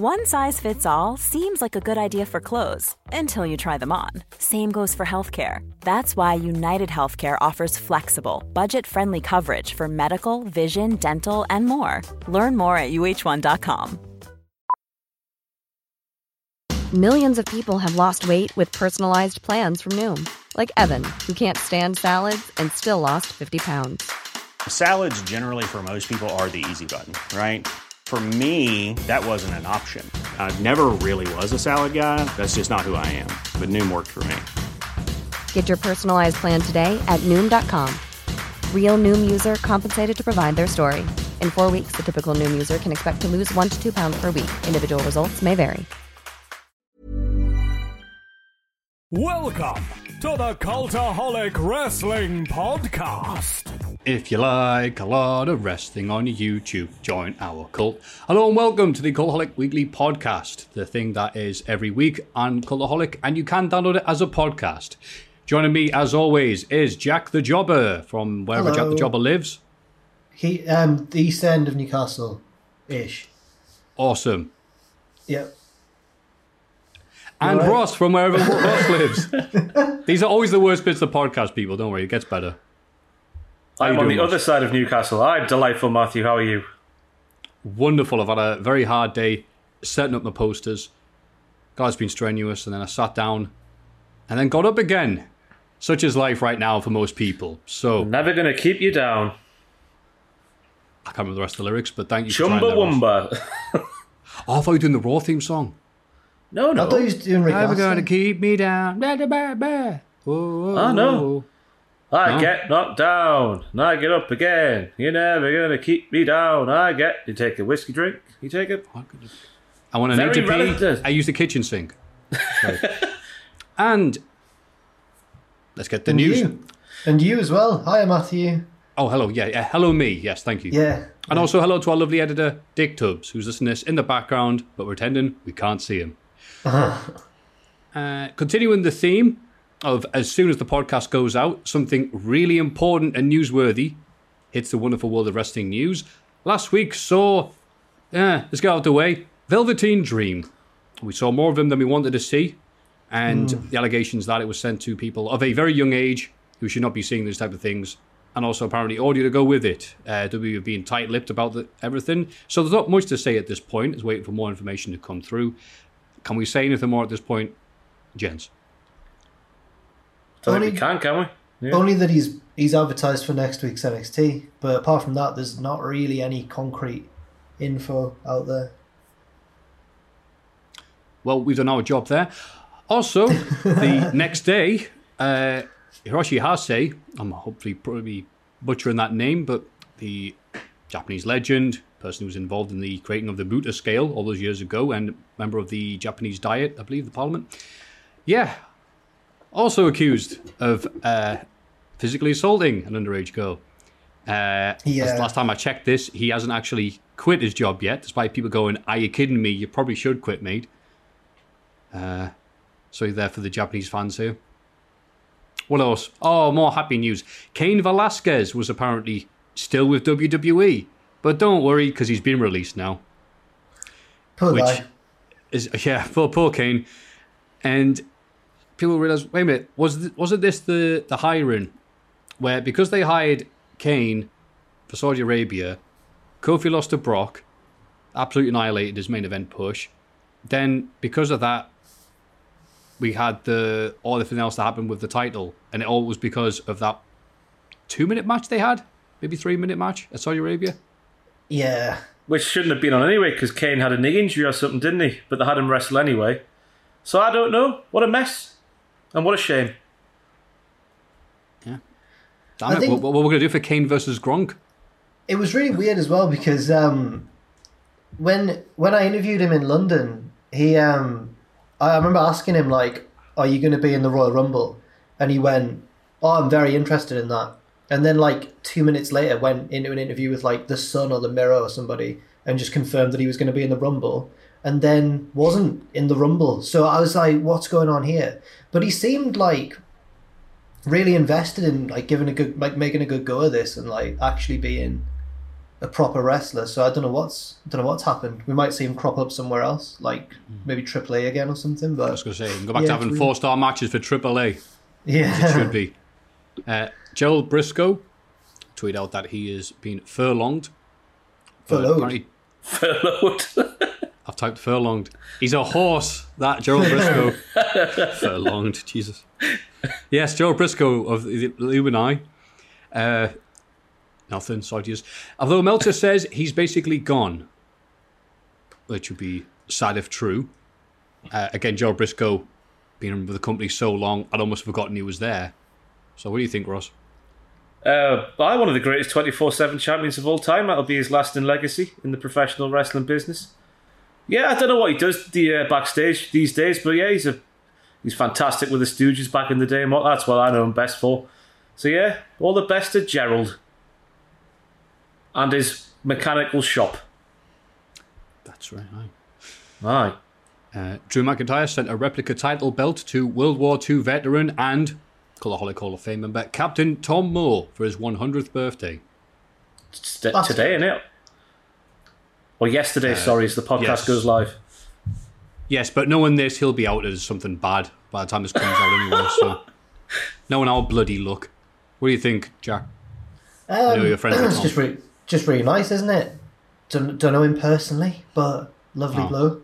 One size fits all seems like a good idea for clothes until you try them on. Same goes for healthcare. That's why United Healthcare offers flexible, budget-friendly coverage for medical, vision, dental, and more. Learn more at uh1.com. Millions of people have lost weight with personalized plans from Noom. Like Evan, who can't stand salads and still lost 50 pounds. Salads generally for most people are the easy button, right? For me, that wasn't an option. I never really was a salad guy. That's just not who I am. But Noom worked for me. Get your personalized plan today at Noom.com. Real Noom user compensated to provide their story. In 4 weeks, the typical Noom user can expect to lose 1 to 2 pounds per week. Individual results may vary. Welcome to the Cultaholic Wrestling Podcast. If you like a lot of wrestling on YouTube, join our cult. Hello and welcome to the Cultaholic Weekly Podcast, the thing that is every week on Cultaholic, and you can download it as a podcast. Joining me, as always, is Jack the Jobber from wherever Hello. Jack the Jobber lives. The east end of Newcastle-ish. Awesome. Yep. And Right. Ross from wherever Ross lives. These are always the worst bits of the podcast, people. Don't worry, it gets better. How I'm you on doing, the Ross? other side of Newcastle. I'm delightful, Matthew. How are you? Wonderful. I've had a very hard day setting up my posters. God, it's been strenuous. And then I sat down and then got up again. Such is life right now for most people. So, Never going to keep you down. I can't remember the rest of the lyrics, but thank you for trying Chumbawamba. that, Ross. Oh, I thought you were doing the Raw theme song. No. I thought he was doing Rick Never Astley. going to keep me down. Bah, bah, bah, bah. Oh, Ah, no. I No? get knocked down, and I get up again. You're never going to keep me down. You take a whiskey drink. You take it. I want to need Very to pee. relative. I use the kitchen sink. Right. And let's get the And news. you. And you as well. Hi, Matthew. Oh, hello. Yeah. Hello, me. Yes, thank you. Yeah. And also hello to our lovely editor, Dick Tubbs, who's listening to this in the background, but we're pretending we can't see him. Continuing the theme of as soon as the podcast goes out, something really important and newsworthy hits the wonderful world of wrestling news. Last week saw, let's get out of the way, Velveteen Dream. We saw more of him than we wanted to see, and the allegations that it was sent to people of a very young age who should not be seeing these type of things, and also apparently audio to go with it. WWE have been tight-lipped about everything, so there's not much to say at this point. It's waiting for more information to come through. Can we say anything more at this point, gents? Don't think we can we? Yeah. Only that he's advertised for next week's NXT, but apart from that, there's not really any concrete info out there. Well, we've done our job there. Also, the next day, Hiroshi Hase, I'm hopefully probably butchering that name, but the Japanese legend, person who was involved in the creating of the Buta scale all those years ago, and member of the Japanese Diet, I believe, the parliament. Yeah. Also accused of physically assaulting an underage girl. Last time I checked this, he hasn't actually quit his job yet, despite people going, are you kidding me? You probably should quit, mate. So you're there for the Japanese fans here. What else? Oh, more happy news. Cain Velasquez was apparently still with WWE. But don't worry, because he's been released now. Poor guy. Poor Cain. And people realize, wait a minute, wasn't this the hiring where because they hired Cain for Saudi Arabia, Kofi lost to Brock, absolutely annihilated his main event push. Then because of that, we had all everything else that happened with the title, and it all was because of that 2-minute match they had, maybe 3-minute match at Saudi Arabia. Yeah. Which shouldn't have been on anyway, because Kane had a knee injury or something, didn't he? But they had him wrestle anyway. So I don't know. What a mess. And what a shame. Yeah. Damn it, what we're going to do for Kane versus Gronk? It was really weird as well because when I interviewed him in London, I remember asking him, like, are you going to be in the Royal Rumble? And he went, oh, I'm very interested in that. And then, like, 2 minutes later, went into an interview with, like, The Sun or The Mirror or somebody and just confirmed that he was going to be in the Rumble and then wasn't in the Rumble. So I was like, what's going on here? But he seemed, like, really invested in, like, making a good go of this and, like, actually being a proper wrestler. So I don't know what's happened. We might see him crop up somewhere else, like maybe AAA again or something. But I was going to say, you can go back to having 4-star matches for AAA. Yeah, As it should be. Gerald Briscoe tweeted out that he is being furlonged. Furloughed. Furloughed. I've typed furlonged. He's a horse, that Gerald Briscoe. Furlonged, Jesus. Yes, Gerald Briscoe of the Illuminati. Nothing, sorry to use. Although Meltzer says he's basically gone, which would be sad if true. Again, Gerald Briscoe, been with the company so long, I'd almost forgotten he was there. So what do you think, Ross? By one of the greatest 24/7 champions of all time. That'll be his lasting legacy in the professional wrestling business. Yeah, I don't know what he does backstage these days, but yeah, he's fantastic with the Stooges back in the day, and that's what I know him best for. So yeah, all the best to Gerald and his mechanical shop. That's right. Aye. Drew McIntyre sent a replica title belt to World War II veteran and Cultaholic Hall of Fame member Captain Tom Moore for his 100th birthday. Today, innit? Or yesterday, sorry, as the podcast goes live. Yes, but knowing this, he'll be out as something bad by the time this comes out anyway, so knowing our bloody luck. What do you think, Jack? I know you're friends with Tom. It's just really nice, isn't it? Don't know him personally, but lovely bloke.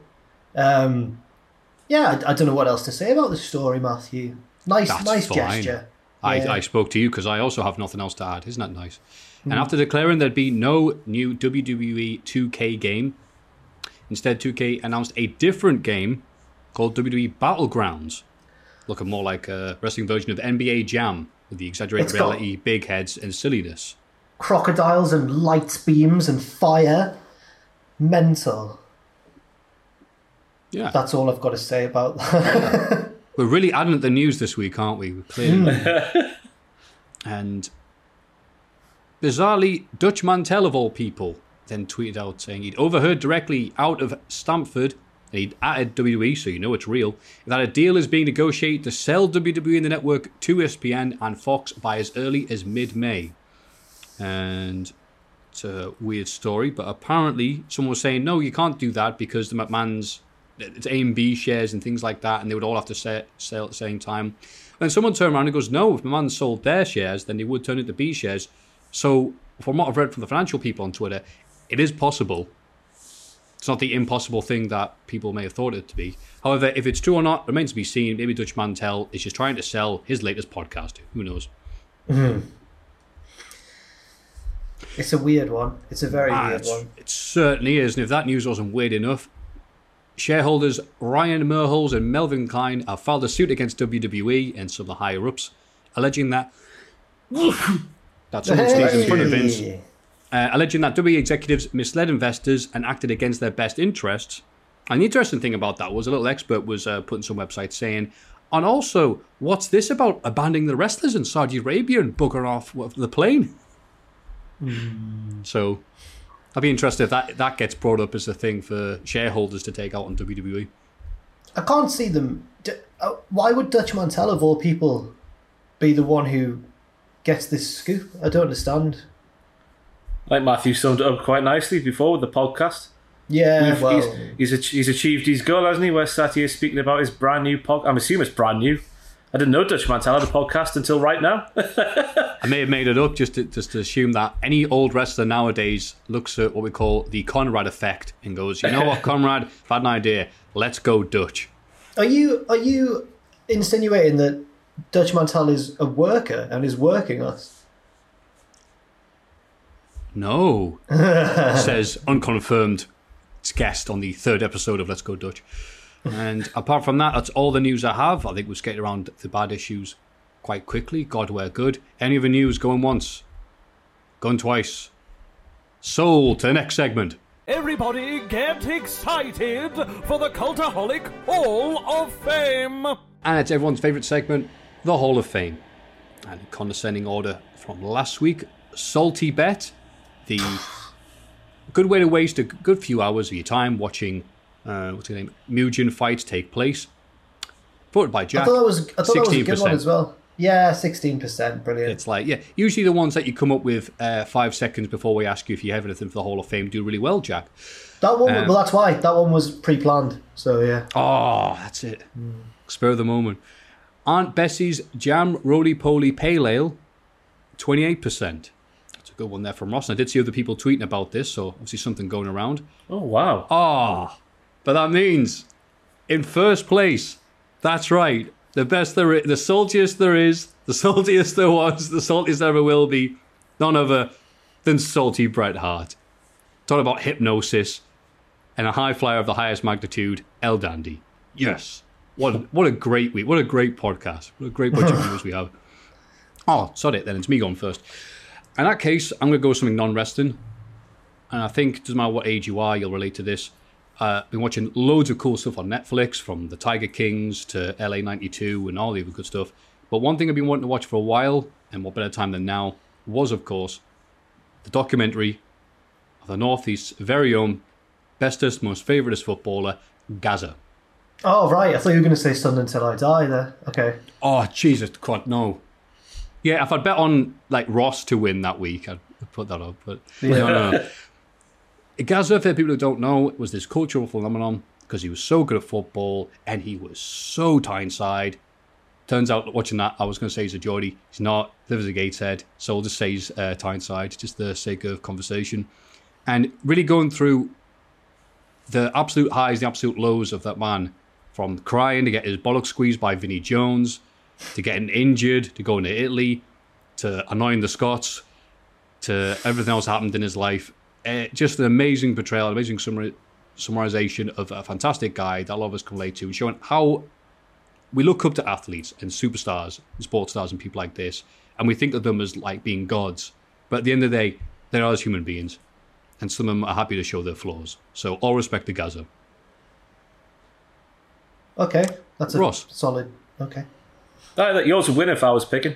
Yeah, I don't know what else to say about the story, Matthew. Nice gesture. I spoke to you because I also have nothing else to add. Isn't that nice? And after declaring there'd be no new WWE 2K game, instead 2K announced a different game called WWE Battlegrounds, looking more like a wrestling version of NBA Jam with the exaggerated reality, big heads, and silliness. Crocodiles and light beams and fire. Mental. Yeah. That's all I've got to say about that. We're really adding at the news this week, aren't we? Clearly. And bizarrely, Dutch Mantel, of all people, then tweeted out saying he'd overheard directly out of Stamford, and he'd added WWE, so you know it's real, that a deal is being negotiated to sell WWE in the network to ESPN and Fox by as early as mid-May. And it's a weird story, but apparently someone was saying, no, you can't do that because the McMahons, it's A and B shares and things like that, and they would all have to sell at the same time. And someone turned around and goes, no, if McMahon sold their shares, then they would turn into B shares. So, from what I've read from the financial people on Twitter, it is possible. It's not the impossible thing that people may have thought it to be. However, if it's true or not, remains to be seen. Maybe Dutch Mantel is just trying to sell his latest podcast. Who knows? Mm-hmm. It's a weird one. It's a very weird one. It certainly is. And if that news wasn't weird enough, shareholders Ryan Merholz and Melvin Klein have filed a suit against WWE and some of the higher-ups, alleging that... that someone sneezed in front of Vince. Alleging that WWE executives misled investors and acted against their best interests. And the interesting thing about that was a little expert was putting some websites saying, and also, what's this about abandoning the wrestlers in Saudi Arabia and buggering off the plane? So, I'd be interested if that gets brought up as a thing for shareholders to take out on WWE. I can't see them. Why would Dutch Mantel, of all people, be the one who gets this scoop? I don't understand. I think Matthew summed it up quite nicely before with the podcast. Yeah, he's achieved his goal, hasn't he? We're sat here speaking about his brand new podcast. I'm assuming it's brand new. I didn't know Dutch Mantel had a podcast until right now. I may have made it up just to assume that any old wrestler nowadays looks at what we call the Conrad effect and goes, you know what, Conrad, I've had an idea. Let's go Dutch. Are you insinuating that Dutch Mantel is a worker and is working us? No, says unconfirmed guest on the 3rd episode of Let's Go Dutch. And apart from that, that's all the news I have. I think we'll skate around the bad issues quite quickly. God, we're good. Any other news going once? Going twice. Sold to the next segment. Everybody get excited for the Cultaholic Hall of Fame. And it's everyone's favourite segment, the Hall of Fame. And in condescending order from last week, Salty Bet, the good way to waste a good few hours of your time watching what's his name? Mugen fights take place. Voted by Jack. I thought that was a good one as well. Yeah, 16%. Brilliant. It's like, yeah, usually the ones that you come up with 5 seconds before we ask you if you have anything for the Hall of Fame do really well, Jack. That one, well, that's why. That one was pre-planned. So, yeah. Oh, that's it. Spur of the moment. Aunt Bessie's Jam Roly-Poly Pale Ale, 28%. That's a good one there from Ross. And I did see other people tweeting about this, so obviously something going around. Oh, wow. Ah, but that means in first place, that's right, the best there is, the saltiest there is, the saltiest there was, the saltiest there ever will be, none other than Salty Bret Hart. Talking about hypnosis and a high flyer of the highest magnitude, El Dandy. Yes. What a great week. What a great podcast. What a great bunch of viewers we have. Oh, sorry, then it's me going first. In that case, I'm going to go with something non-wrestling. And I think, it doesn't matter what age you are, you'll relate to this. Been watching loads of cool stuff on Netflix, from the Tiger Kings to LA 92 and all the other good stuff. But one thing I've been wanting to watch for a while, and what better time than now, was, of course, the documentary of the Northeast's very own bestest, most favouriteest footballer, Gazza. Oh, right. I thought you were going to say Stand Until I Die there. Okay. Oh, Jesus, God, no. Yeah, if I'd bet on like Ross to win that week, I'd put that up. But no. Gazza, for people who don't know, was this cultural phenomenon because he was so good at football and he was so Tyneside. Turns out, watching that, I was going to say he's a Geordie. He's not. Lives at Gateshead. So I'll just say he's Tyneside, just for the sake of conversation. And really going through the absolute highs, the absolute lows of that man. From crying to get his bollocks squeezed by Vinnie Jones, to getting injured, to going to Italy, to annoying the Scots, to everything else happened in his life. Just an amazing portrayal, an amazing summarization of a fantastic guy that a lot of us can relate to, showing how we look up to athletes and superstars and sports stars and people like this, and we think of them as like being gods. But at the end of the day, they are as human beings, and some of them are happy to show their flaws. So all respect to Gazza. Okay, that's a Ross. solid. Okay. Yours would win if I was picking.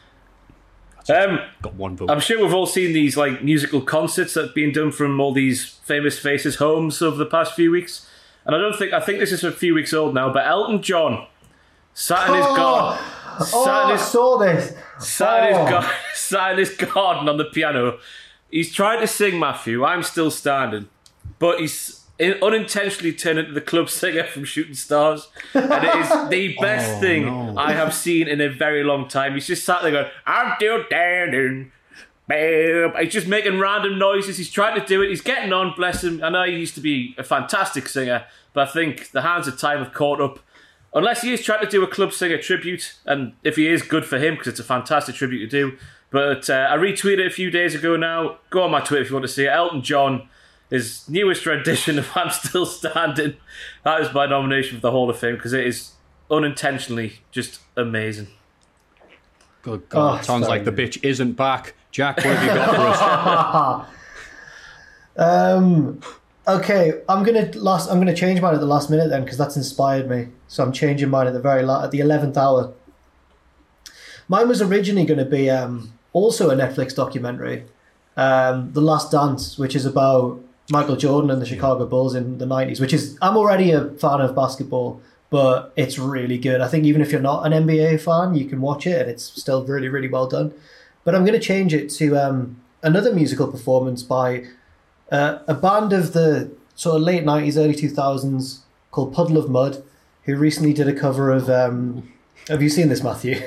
Got one vote. I'm sure we've all seen these like musical concerts that have been done from all these famous faces' homes over the past few weeks. And I think this is a few weeks old now, but Elton John sat in his garden. I saw this. Sat in his garden on the piano. He's trying to sing Matthew, I'm Still Standing, but he's unintentionally turned into the club singer from Shooting Stars, and it is the best thing I have seen in a very long time. He's just sat there going, I'm still standing. He's just making random noises. He's trying to do it. He's getting on, bless him. I know he used to be a fantastic singer, but I think the hands of time have caught up. Unless he is trying to do a club singer tribute, and if he is, good for him, because it's a fantastic tribute to do. But I retweeted it a few days ago now. Go on my Twitter if you want to see it. Elton John, his newest rendition of I'm Still Standing. That is my nomination for the Hall of Fame, because it is unintentionally just amazing. Good God, sounds like the bitch isn't back. Jack, what have you got for us? Okay, I'm gonna change mine at the last minute then, because that's inspired me. So I'm changing mine at the at the 11th hour. Mine was originally going to be also a Netflix documentary, The Last Dance, which is about Michael Jordan and the Chicago Bulls in the 90s, which is, I'm already a fan of basketball, but it's really good. I think even if you're not an NBA fan, you can watch it and it's still really, really well done. But I'm going to change it to another musical performance by a band of the sort of late 90s, early 2000s called Puddle of Mud, who recently did a cover of... have you seen this, Matthew?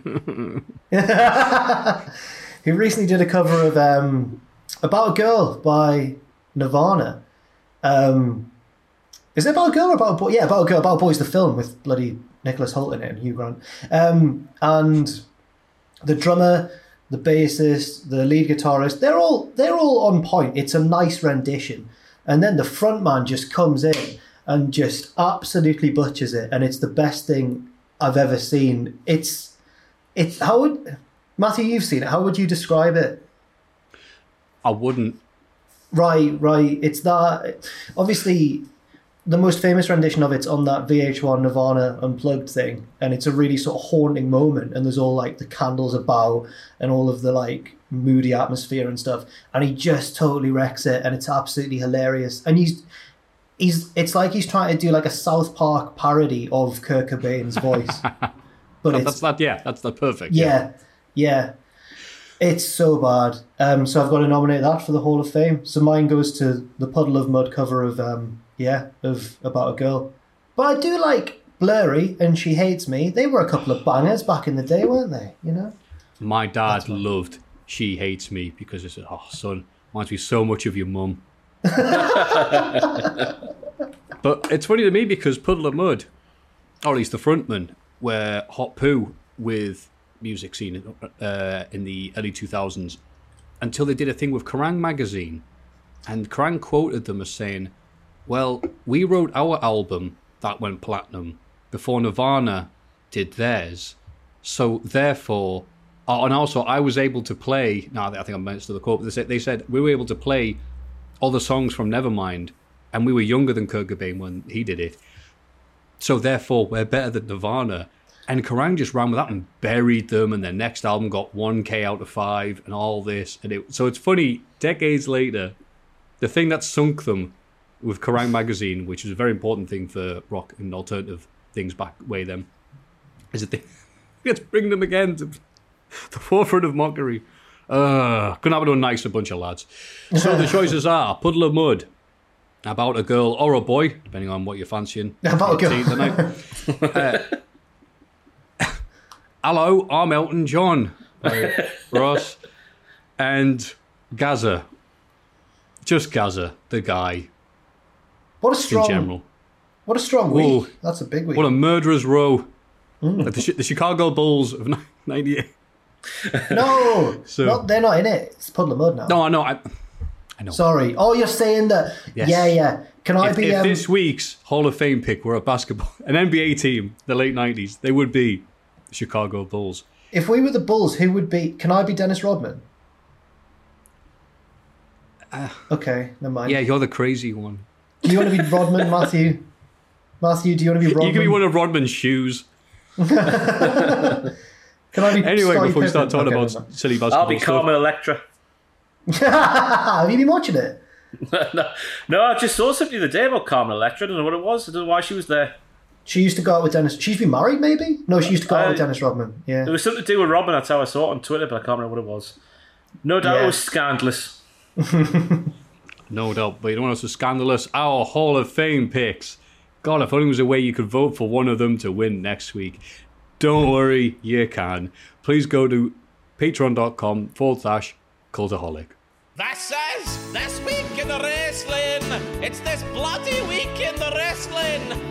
Who recently did a cover of About a Girl by Nirvana. Is it about a girl or about a boy? Yeah, About a Girl, About a Boy's the film with bloody Nicholas Hoult in it and Hugh Grant. And the drummer, the bassist, the lead guitarist, they're all on point. It's a nice rendition. And then the front man just comes in and just absolutely butchers it, and it's the best thing I've ever seen. It's how would Matthew, you've seen it. How would you describe it? I wouldn't. Right. It's that, obviously the most famous rendition of it's on that VH1 Nirvana Unplugged thing, and it's a really sort of haunting moment, and there's all like the candles about and all of the like moody atmosphere and stuff, and he just totally wrecks it, and it's absolutely hilarious. And it's like he's trying to do like a South Park parody of Kurt Cobain's voice. But that's the perfect. Yeah. It's so bad. So I've got to nominate that for the Hall of Fame. So mine goes to the Puddle of Mud cover of About a Girl. But I do like Blurry and She Hates Me. They were a couple of bangers back in the day, weren't they? You know. My dad loved She Hates Me because it's son, reminds me so much of your mum. But it's funny to me because Puddle of Mud, or at least the frontman, were hot poo with music scene in the early 2000s until they did a thing with Kerrang magazine, and Kerrang quoted them as saying, well, we wrote our album that went platinum before Nirvana did theirs, so therefore and also I was able to play, no, I think I mentioned the quote, but they said we were able to play all the songs from Nevermind, and we were younger than Kurt Cobain when he did it, so therefore we're better than Nirvana. And Kerrang just ran with that and buried them, and their next album got 1K out of 5 and all this. So it's funny, decades later, the thing that sunk them with Kerrang magazine, which was a very important thing for rock and alternative things back way then, is that they had to bring them again to the forefront of mockery. Couldn't have done nice, a bunch of lads. So the choices are Puddle of Mud, About a Girl or a Boy, depending on what you're fancying. About a Girl. Hello, I'm Elton John, Ross, and Gaza. Just Gaza, the guy. What a strong, in general. What a strong week. That's a big week. What a murderer's row. Like the Chicago Bulls of 98. No, they're not in it. It's Puddle of Mud now. No, I know. I know. Sorry. Oh, you're saying that. Yes. Yeah. Can I be... If this week's Hall of Fame pick were a basketball, an NBA team, the late 90s, they would be Chicago Bulls. If we were the Bulls, who would be... Can I be Dennis Rodman? Okay, never mind. Yeah, you're the crazy one. Do you want to be Rodman, Matthew? Matthew, do you want to be Rodman? You can be one of Rodman's shoes. Can I be... Anyway, Scottie before we start Pippen? talking about silly basketball I'll be Carmen Electra. Have you been watching it? No, I just saw something the other day about Carmen Electra. I don't know what it was. I don't know why she was there. She used to go out with Dennis... She's been married, maybe? No, she used to go out with Dennis Rodman. Yeah. There was something to do with Rodman. That's how I saw it on Twitter, but I can't remember what it was. No doubt it was scandalous. No doubt. But you know what else was scandalous? Our Hall of Fame picks. God, if only there was a way you could vote for one of them to win next week. Don't worry, you can. Please go to patreon.com/Cultaholic. This week in the wrestling. It's this bloody week in the wrestling.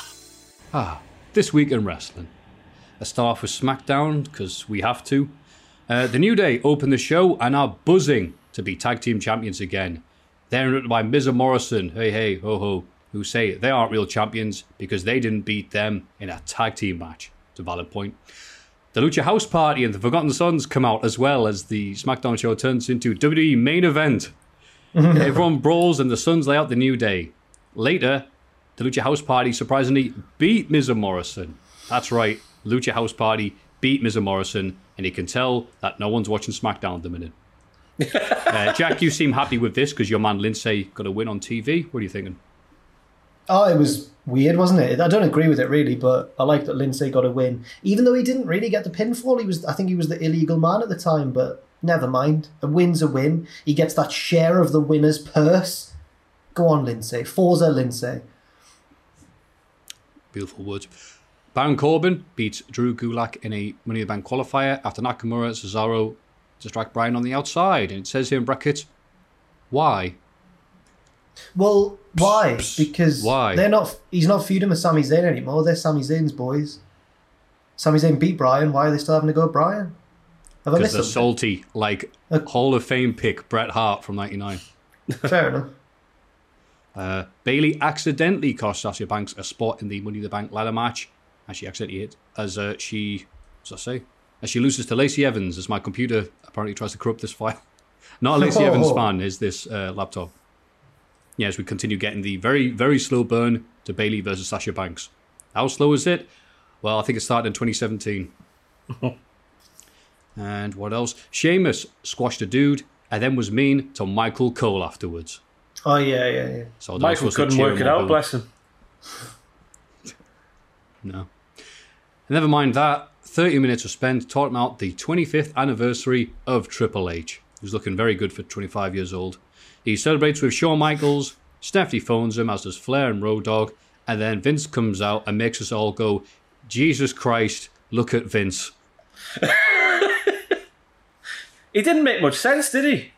This week in wrestling. Let's start off with SmackDown, because we have to. The New Day open the show and are buzzing to be tag team champions again. They're interrupted by Miz and Morrison, hey, ho, ho, who say they aren't real champions because they didn't beat them in a tag team match. It's a valid point. The Lucha House Party and the Forgotten Sons come out, as well as the SmackDown show turns into WWE main event. Everyone brawls and the Sons lay out the New Day. Later, the Lucha House Party surprisingly beat Miz and Morrison. That's right, Lucha House Party beat Miz and Morrison, and you can tell that no one's watching SmackDown at the minute. Jack, you seem happy with this because your man Lindsay got a win on TV. What are you thinking? Oh, it was weird, wasn't it? I don't agree with it really, but I like that Lindsay got a win. Even though he didn't really get the pinfall, I think he was the illegal man at the time, but never mind. A win's a win. He gets that share of the winner's purse. Go on, Lindsay. Forza, Lindsay. Beautiful words. Baron Corbin beats Drew Gulak in a Money in the Bank qualifier after Nakamura and Cesaro distract Bryan on the outside. And it says here in brackets, why? Well, why? Because why? He's not feuding with Sami Zayn anymore. They're Sami Zayn's boys. Sami Zayn beat Bryan. Why are they still having to go Bryan? Because they're salty, like Hall of Fame pick Bret Hart from '99. Fair enough. Bayley accidentally cost Sasha Banks a spot in the Money in the Bank ladder match, as she accidentally hit as she loses to Lacey Evans, as my computer apparently tries to corrupt this file. Not a Lacey Evans fan, is this laptop. Yeah, as we continue getting the very, very slow burn to Bayley versus Sasha Banks. How slow is it? Well, I think it started in 2017. And what else? Sheamus squashed a dude and then was mean to Michael Cole afterwards. Oh, yeah. So Michael couldn't work it out, bless him. No. Never mind that, 30 minutes were spent talking about the 25th anniversary of Triple H, who's looking very good for 25 years old. He celebrates with Shawn Michaels, Stephanie phones him, as does Flair and Road Dogg, and then Vince comes out and makes us all go, Jesus Christ, look at Vince. He didn't make much sense, did he?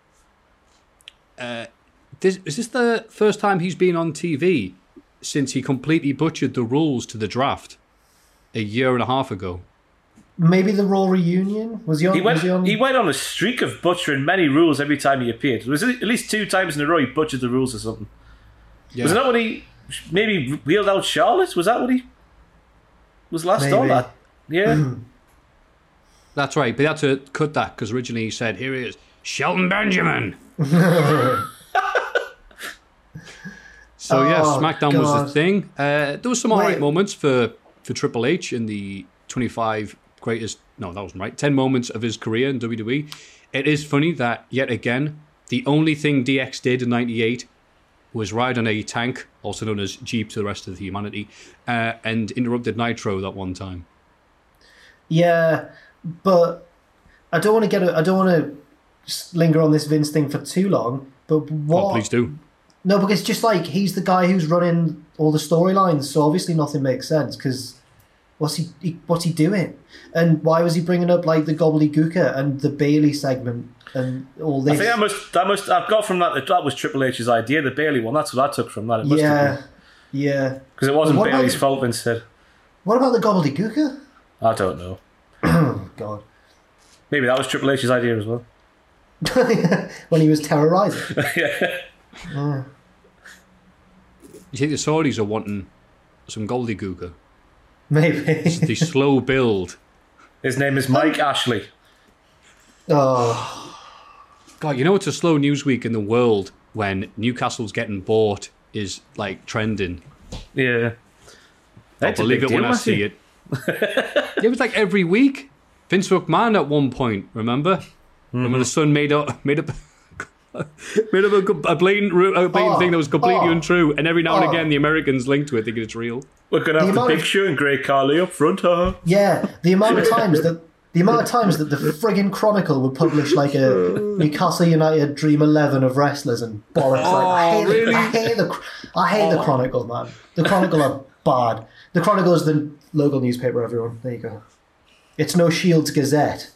Is this the first time he's been on TV since he completely butchered the rules to the draft a year and a half ago? Maybe the Raw reunion? Was he on? He went on a streak of butchering many rules every time he appeared. It was at least 2 times in a row he butchered the rules or something. Yeah. Was it not when he maybe wheeled out Charlotte? Was that what he was last on that? Yeah. That's right, but they had to cut that because originally he said, here he is, Shelton Benjamin. So yeah, SmackDown was the thing. There was some alright moments for Triple H in the 25 greatest, no, that wasn't right, 10 moments of his career in WWE. It is funny that, yet again, the only thing DX did in 98 was ride on a tank, also known as Jeep to the rest of humanity, and interrupted Nitro that one time. Yeah, but I don't want to linger on this Vince thing for too long, but what... Oh, please do. No, because just like, he's the guy who's running all the storylines, so obviously nothing makes sense, because what's he doing? And why was he bringing up, like, the gobbledygooker and the Bailey segment and all this? I think I've got from that was Triple H's idea, the Bailey one. That's what I took from that. It must have been. Yeah. Because it wasn't Bailey's fault, Vince said. What about the gobbledygooker? I don't know. Oh, God. Maybe that was Triple H's idea as well. When he was terrorising. Yeah. You think the Saudis are wanting some gobbledygooker? Maybe. The slow build. His name is Mike Ashley. Oh. God, you know it's a slow news week in the world when Newcastle's getting bought is, like, trending. Yeah. I'll believe it when I see it. It was like every week. Vince McMahon at one point, remember? Mm-hmm. When the Sun made up a blatant thing that was completely untrue, and every now and again the Americans link to it thinking it's real. We're going to have the Big Show and Great Khali up front, huh? Yeah, the amount of times that the friggin' Chronicle would publish like a Newcastle United Dream 11 of wrestlers and bollocks. I hate the Chronicle, man. The Chronicle are bad. The Chronicle is the local newspaper, everyone. There you go. It's no Shields Gazette.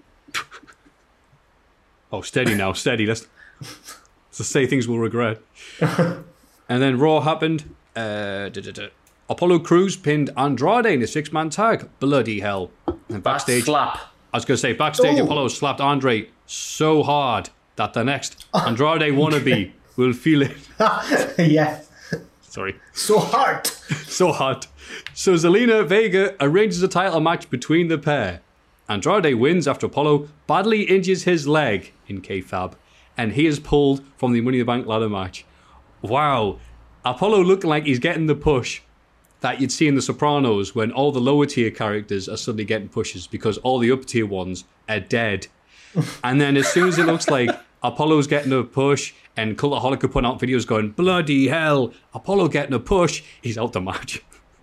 Oh, steady now, steady. Let's say things we'll regret. And then Raw happened. Apollo Crews pinned Andrade in a 6-man tag. Bloody hell. And backstage, slap. I was going to say, backstage, Apollo slapped Andre so hard that the next Andrade wannabe will feel it. Yeah. Sorry. So hard. So hard. So Zelina Vega arranges a title match between the pair. Andrade wins after Apollo badly injures his leg in kayfabe, and he is pulled from the Money in the Bank ladder match. Wow. Apollo looking like he's getting the push that you'd see in The Sopranos when all the lower tier characters are suddenly getting pushes because all the upper tier ones are dead. And then as soon as it looks like Apollo's getting a push and Cultaholic are putting out videos going, bloody hell, Apollo getting a push, he's out the match.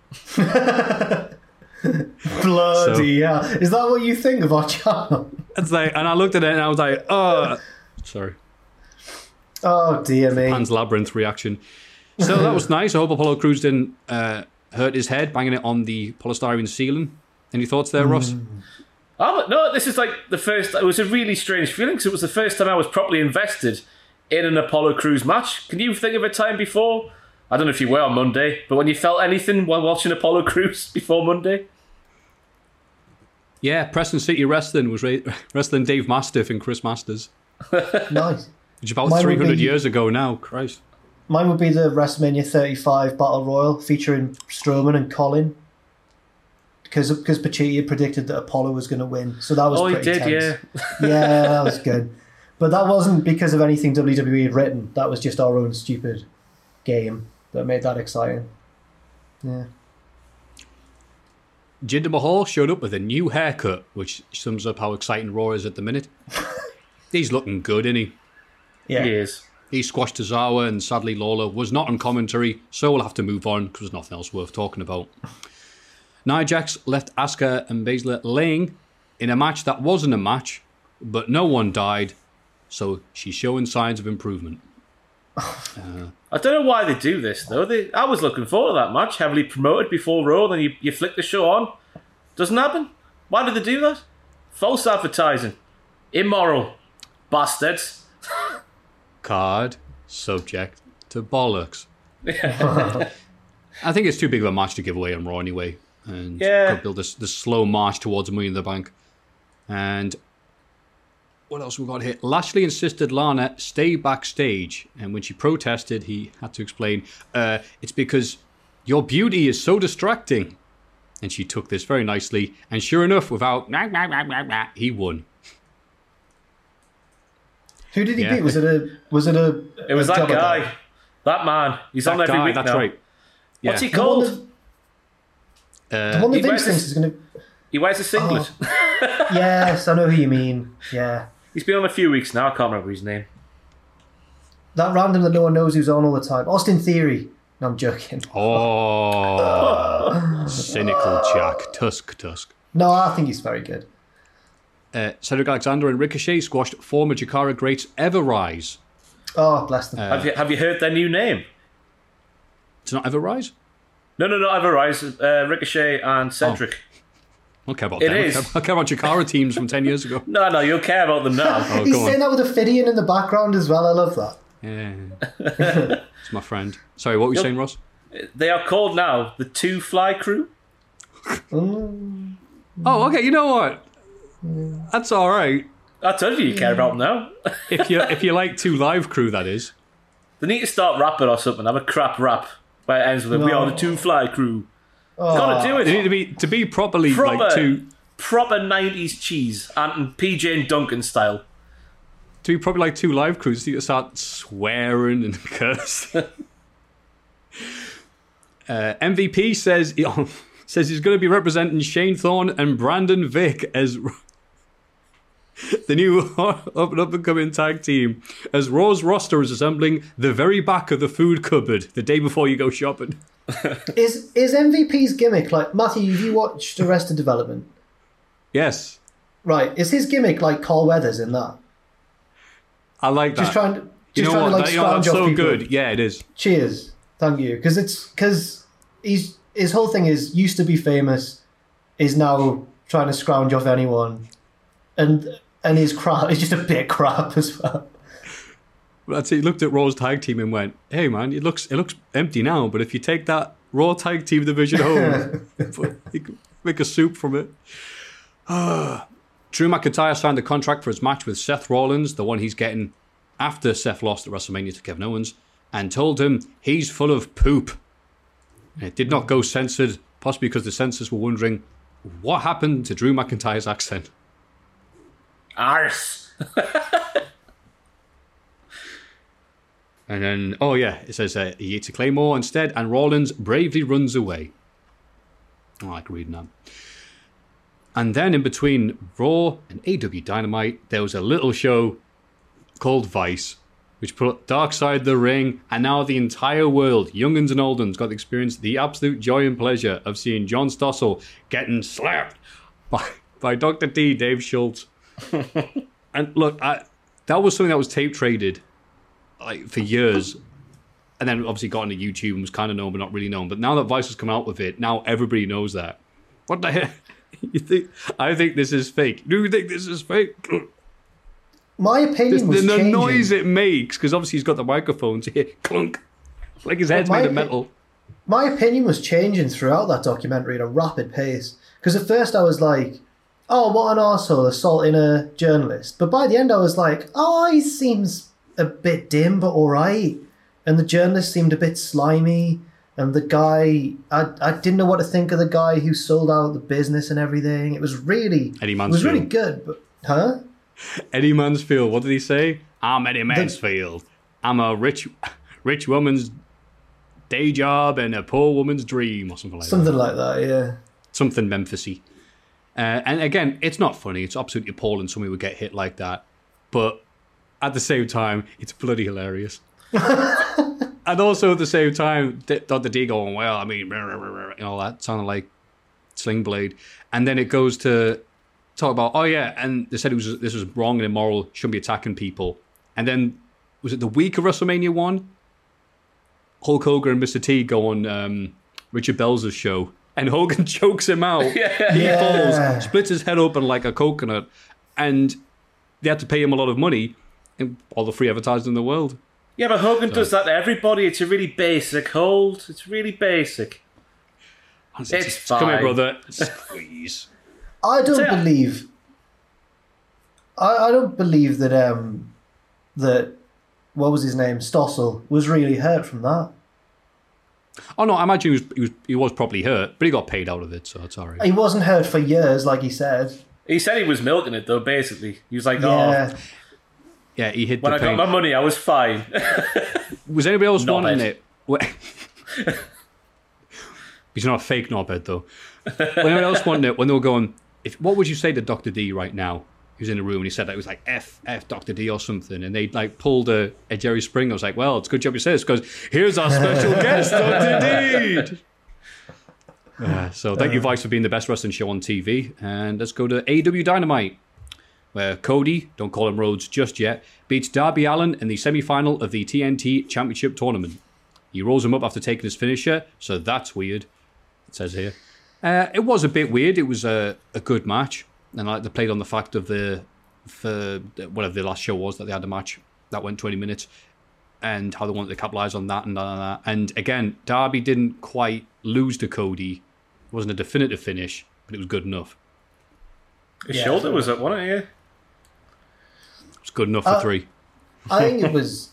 Bloody hell. Is that what you think of our channel? It's like, and I looked at it and I was like, sorry. Oh, dear me. Pan's Labyrinth reaction. So that was nice. I hope Apollo Crews didn't hurt his head banging it on the polystyrene ceiling. Any thoughts there, Ross? No, this is like the first. It was a really strange feeling because it was the first time I was properly invested in an Apollo Crews match. Can you think of a time before? I don't know if you were on Monday, but when you felt anything while watching Apollo Crews before Monday? Yeah, Preston City Wrestling was wrestling Dave Mastiff and Chris Masters. Nice. Which is about 300 years ago now. Christ. Mine would be the WrestleMania 35 Battle Royal featuring Strowman and Colin. Because Pacitti had predicted that Apollo was going to win. So that was pretty tense. Yeah. Yeah, that was good. But that wasn't because of anything WWE had written. That was just our own stupid game that made that exciting. Yeah. Jinder Mahal showed up with a new haircut, which sums up how exciting Raw is at the minute. He's looking good, isn't he? Yeah. He is. He squashed Tozawa, and sadly Lawler was not on commentary, so we'll have to move on because there's nothing else worth talking about. Nia Jax left Asuka and Baszler laying in a match that wasn't a match, but no one died, so she's showing signs of improvement. I don't know why they do this, though. I was looking forward to that match, heavily promoted before Raw, then you flick the show on. Doesn't happen. Why did they do that? False advertising. Immoral. Bastards. Card subject to bollocks. I think it's too big of a match to give away on Raw anyway. And could build this slow march towards Money in the Bank. And what else we got here? Lashley insisted Lana stay backstage, and when she protested, he had to explain, it's because your beauty is so distracting. And she took this very nicely, and sure enough, without he won. Who did he beat? Was it a? It was that guy, that man. He's on every week that's now. Right. Yeah. What's he called? The one that Vince thinks is going to. He wears a singlet. Oh. Yes, I know who you mean. Yeah. He's been on a few weeks now. I can't remember his name. That random that no one knows who's on all the time. Austin Theory. No, I'm joking. Oh, cynical Jack. Tusk. No, I think he's very good. Cedric Alexander and Ricochet squashed former Jakara greats Ever-Rise. Oh, bless them. Have you heard their new name? It's not Ever-Rise? No, not Ever-Rise. Ricochet and Cedric. I don't care about It them. is. I care about Jakara teams from 10 years ago. No, you'll care about them now. Oh, He's go saying on. that with a Fidian in the background as well. I love that. Yeah. It's my friend. Sorry, what were you saying, Ross? They are called now the Two Fly Crew. Oh, okay. You know what? That's all right. I told you care about them now. If you like Two Live Crew, that is. They need to start rapping or something. Have a crap rap where it ends with "We are the Two Fly Crew." Gotta do it. They need to be properly proper, like two. Proper 90s cheese, and PJ and Duncan style. To be probably like Two Live Crews, you need to start swearing and cursing. MVP says he's going to be representing Shane Thorne and Brandon Vick as the new up-and-coming tag team, as Raw's roster is assembling the very back of the food cupboard the day before you go shopping. Is MVP's gimmick like, Matthew, have you watched Arrested Development? Yes. Right, is his gimmick like Carl Weathers in that? I like that. Just trying to That's scrounge off so people. good. Yeah, it is. Cheers. Thank you. Because his whole thing is used to be famous, is now trying to scrounge off anyone, and his crap is just a bit crap as well. That's it. He looked at Raw's tag team and went, "Hey man, it looks empty now, but if you take that Raw tag team division home, you can make a soup from it." Drew McIntyre signed a contract for his match with Seth Rollins, the one he's getting after Seth lost at WrestleMania to Kevin Owens, and told him he's full of poop. And it did not go censored, possibly because the censors were wondering what happened to Drew McIntyre's accent. Arse. And then, it says he eats a Claymore instead, and Rollins bravely runs away. I like reading that. And then in between Raw and AW Dynamite, there was a little show called Vice, which put Dark Side of the Ring, and now the entire world, young uns and old uns, got to experience the absolute joy and pleasure of seeing John Stossel getting slapped by Dr. D, Dave Schultz. And look, that was something that was tape traded for years, and then obviously got into YouTube and was kind of known but not really known. But now that Vice has come out with it, now everybody knows that. What the hell? I think this is fake. Do you think this is fake? My opinion was the changing. noise it makes, because obviously he's got the microphone to hear clunk, like his head's made of metal. My opinion was changing throughout that documentary at a rapid pace. Because at first I was like, oh, what an arsehole, assaulting a journalist. But by the end I was like, oh, he seems a bit dim, but all right. And the journalist seemed a bit slimy. And the guy, I didn't know what to think of the guy who sold out the business and everything. It was really, Eddie it Mansfield. was really good. But, huh? Eddie Mansfield, what did he say? I'm Eddie Mansfield. I'm a rich woman's day job and a poor woman's dream, or something like that. Something like that, yeah. Something Memphis-y. And again, it's not funny. It's absolutely appalling somebody would get hit like that. But at the same time, it's bloody hilarious. And also at the same time, Dr. D going, well, I mean, and all that, sounded like Sling Blade. And then it goes to talk about, oh yeah, and they said this was wrong and immoral, shouldn't be attacking people. And then, was it the week of WrestleMania 1? Hulk Hogan and Mr. T go on Richard Belzer's show, and Hogan chokes him out. He falls, splits his head open like a coconut, and they had to pay him a lot of money, and all the free advertising in the world. Yeah, but Hogan does that to everybody. It's a really basic hold. It's really basic. It's fine. Come here, brother. Squeeze. I don't believe that that what was his name, Stossel, was really hurt from that. Oh no, I imagine he was probably hurt, but he got paid out of it, so it's alright. He wasn't hurt for years, like he said. He said he was milking it though. Basically, he was like, Yeah. Yeah, he hit when the I pain. got my money, I was fine. Was anybody else Knobhead. wanting it? He's not a fake knobhead, though. When anyone else wanted it, when they were going, what would you say to Dr. D right now? He was in the room and he said that it was like F Dr. D or something, and they like pulled a Jerry Springer. I was like, well, it's a good job you said this, because here's our special guest, Dr. D. So thank you, Vice, for being the best wrestling show on TV. And let's go to AEW Dynamite, where Cody, don't call him Rhodes just yet, beats Darby Allin in the semi-final of the TNT Championship Tournament. He rolls him up after taking his finisher, so that's weird, it says here. It was a bit weird. It was a good match, and I like to play on the fact of whatever the last show was, that they had a match that went 20 minutes, and how they wanted to capitalise on that and that. And again, Darby didn't quite lose to Cody. It wasn't a definitive finish, but it was good enough. His shoulder was up, wasn't it? Yeah. It was good enough for 3. I think it was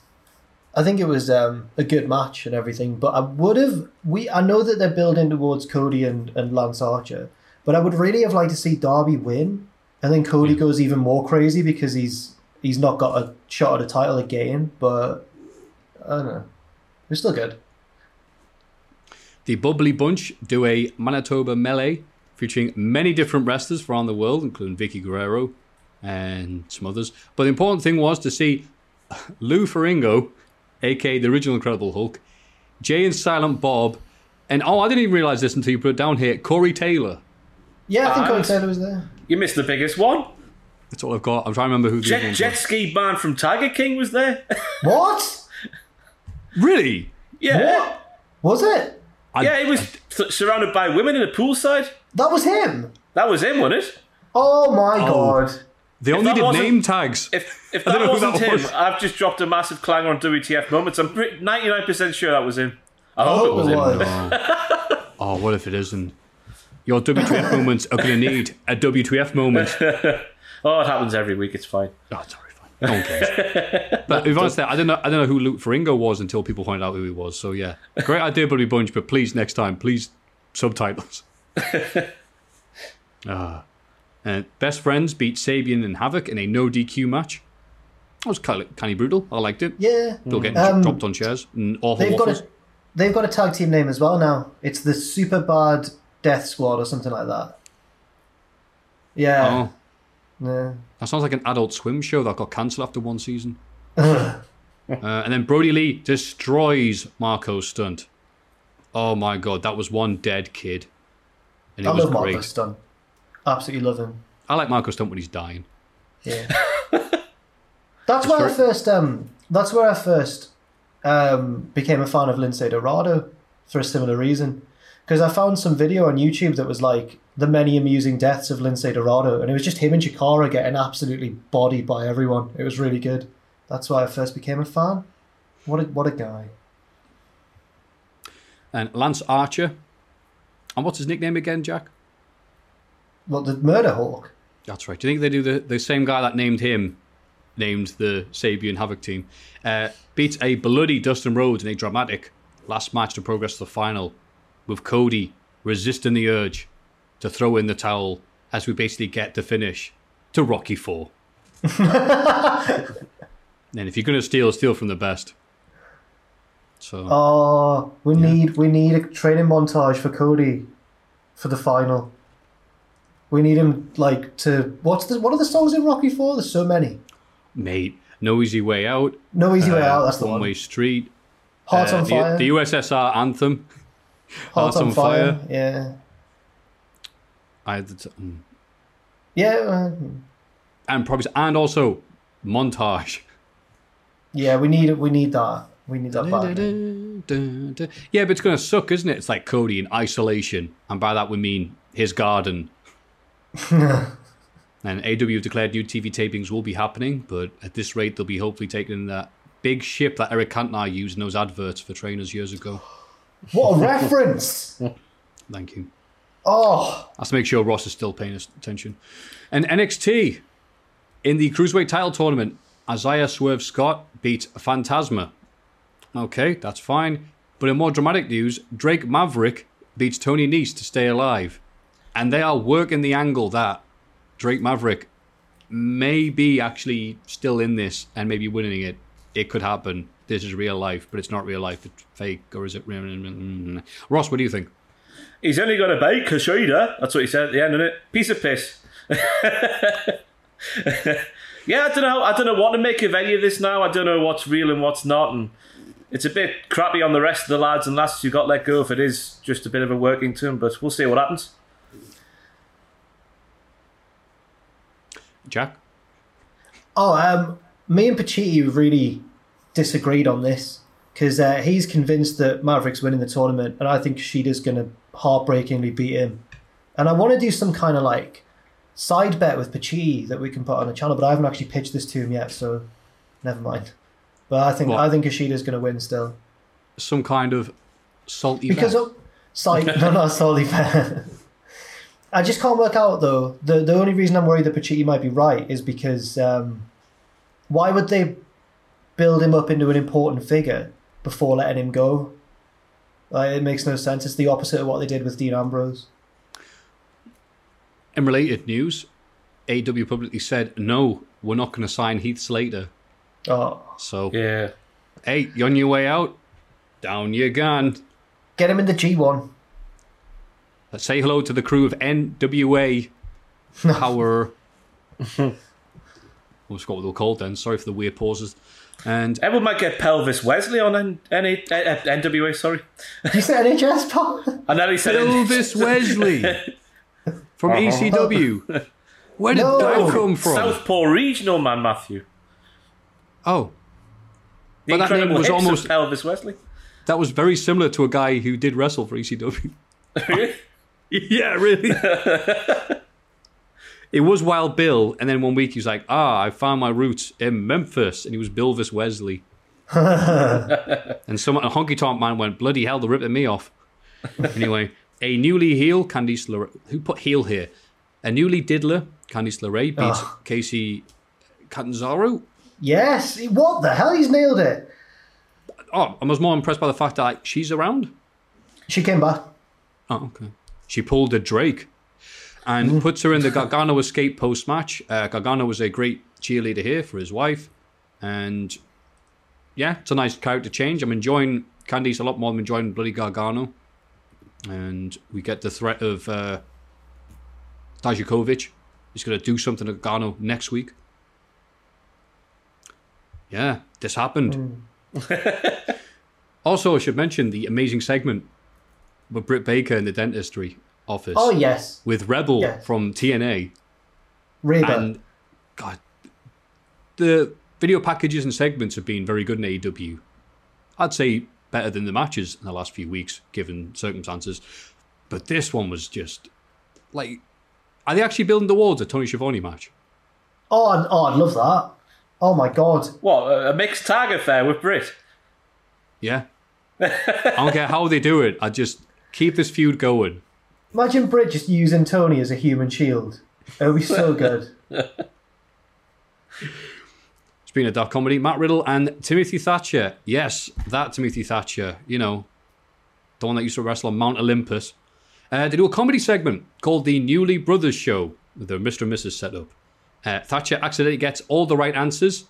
a good match and everything, but I know that they're building towards Cody and Lance Archer, but I would really have liked to see Darby win, and then Cody goes even more crazy because he's not got a shot at a title again, but I don't know. It's still good. The Bubbly Bunch do a Manitoba Melee featuring many different wrestlers from around the world, including Vicky Guerrero and some others. But the important thing was to see Lou Ferrigno, a.k.a. the original Incredible Hulk, Jay and Silent Bob, and I didn't even realise this until you put it down here, Corey Taylor. Yeah, I think Corey Taylor was there. You missed the biggest one. That's all I've got. I'm trying to remember who the other one Jet was. Ski Man from Tiger King was there. What? Really? Yeah. What? Was it? Yeah, he was surrounded by women in a poolside. That was him? That was him, wasn't it? Oh my God. They only did name tags. If I that don't know who wasn't that him, was. I've just dropped a massive clanger on WTF Moments. I'm 99% sure that was him. I hope it was him. Oh, what if it isn't? Your WTF moments are going to need a WTF moment. Oh, it happens every week. It's fine. Oh, it's alright, fine. No one cares. But if honestly, I don't know who Luke Ferrigno was until people pointed out who he was. So yeah, great idea, Buddy Bunch. But please, next time, please subtitles. Best Friends beat Sabian and Havoc in a no DQ match. That was kind of brutal. I liked it. Yeah. They'll get dropped on chairs and awful waffles. They've got a tag team name as well now. It's the Super Bad Death Squad or something like that. Yeah. Oh. Yeah. That sounds like an Adult Swim show that got cancelled after one season. And then Brody Lee destroys Marco Stunt. Oh my God, that was one dead kid. And it I was love great. Marco Stunt. Absolutely love him. I like Marco Stunt when he's dying. Yeah. That's where I first became a fan of Lince Dorado for a similar reason. Because I found some video on YouTube that was like the many amusing deaths of Lince Dorado, and it was just him and Chikara getting absolutely bodied by everyone. It was really good. That's why I first became a fan. What a guy. And Lance Archer. And what's his nickname again, Jack? What, the Murder Hawk? That's right. Do you think they do the same guy that named him, named the Sabian Havoc team, beats a bloody Dustin Rhodes in a dramatic last match to progress to the final, with Cody resisting the urge to throw in the towel as we basically get the finish to Rocky IV. And if you're going to steal from the best. So. Oh, we need a training montage for Cody for the final. We need him to what are the songs in Rocky IV? There's so many. Mate, No Easy Way Out. No Easy Way Out. That's the one. One Way Street. Hearts on Fire. The USSR anthem. Hearts on Fire. Yeah. Yeah. And also montage. Yeah, we need that. We need that back. Yeah, but it's going to suck, isn't it? It's like Cody in isolation. And by that we mean his garden. And AEW have declared new TV tapings will be happening, but at this rate they'll be hopefully taking that big ship that Eric Cantona used in those adverts for trainers years ago. What a reference! Thank you. Oh! I have to make sure Ross is still paying attention. And NXT, in the Cruiserweight title tournament, Isaiah Swerve Scott beat Phantasma. Okay, that's fine. But in more dramatic news, Drake Maverick beats Tony Nese to stay alive. And they are working the angle that Drake Maverick may be actually still in this and maybe winning it. It could happen. This is real life, but it's not real life. It's fake, or is it real? Ross, what do you think? He's only got a bite, Kushida. That's what he said at the end, isn't it? Piece of piss. Yeah, I don't know what to make of any of this now. I don't know what's real and what's not, and it's a bit crappy on the rest of the lads and lasses who got let go if it is just a bit of a working term, but we'll see what happens. Jack? Me and Pacitti really disagreed on this because he's convinced that Maverick's winning the tournament, and I think Kushida's going to heartbreakingly beat him. And I want to do some kind of like side bet with Pacitti that we can put on the channel, but I haven't actually pitched this to him yet, so never mind. But I think Kushida's going to win still. Some kind of salty because bet. No, not salty bet. I just can't work out though. The only reason I'm worried that Pacitti might be right is because why would they build him up into an important figure before letting him go? It makes no sense. It's the opposite of what they did with Dean Ambrose. In related news, AEW publicly said, no, we're not going to sign Heath Slater. Oh. So, yeah. Hey, you're on your way out? Down you gone. Get him in the G1. Let's say hello to the crew of NWA Power. I forgot what they were called then. Sorry for the weird pauses. And everyone might get Pelvis Wesley on NWA, sorry. You said NHS, Paul? I know he said Pelvis Wesley from ECW. Where did that come from? Southpaw Regional, man, Matthew. Oh. The but that name was almost Pelvis Wesley. That was very similar to a guy who did wrestle for ECW. Yeah, really. It was Wild Bill, and then one week he was like, I found my roots in Memphis, and he was Bilvis Wesley. And a Honky Tonk Man went, bloody hell, they're ripping me off. Anyway, a newly heel, Candice LeRae, who put heel here? A newly diddler, Candice LeRae, beats Casey Catanzaro. Yes, what the hell, he's nailed it. I was more impressed by the fact that she's around. She came back. Oh, okay. She pulled a Drake and puts her in the Gargano escape post-match. Gargano was a great cheerleader here for his wife. And, yeah, it's a nice character change. I'm enjoying Candice a lot more than I'm enjoying bloody Gargano. And we get the threat of Dijakovic. He's going to do something to Gargano next week. Yeah, this happened. Also, I should mention the amazing segment with Britt Baker in the dentistry office. Oh, yes. With Rebel from TNA. Reba. And, God, the video packages and segments have been very good in AEW. I'd say better than the matches in the last few weeks, given circumstances. But this one was just, like, are they actually building towards a Tony Schiavone match? Oh, I'd love that. Oh, my God. What, a mixed tag affair with Britt? Yeah. I don't care how they do it. I just keep this feud going. Imagine Britt just using Tony as a human shield. It would be so good. Speaking of dark comedy, Matt Riddle and Timothy Thatcher. Yes, that Timothy Thatcher. You know, the one that used to wrestle on Mount Olympus. They do a comedy segment called The Newly Brothers Show with their Mr. and Mrs. setup. Thatcher accidentally gets all the right answers.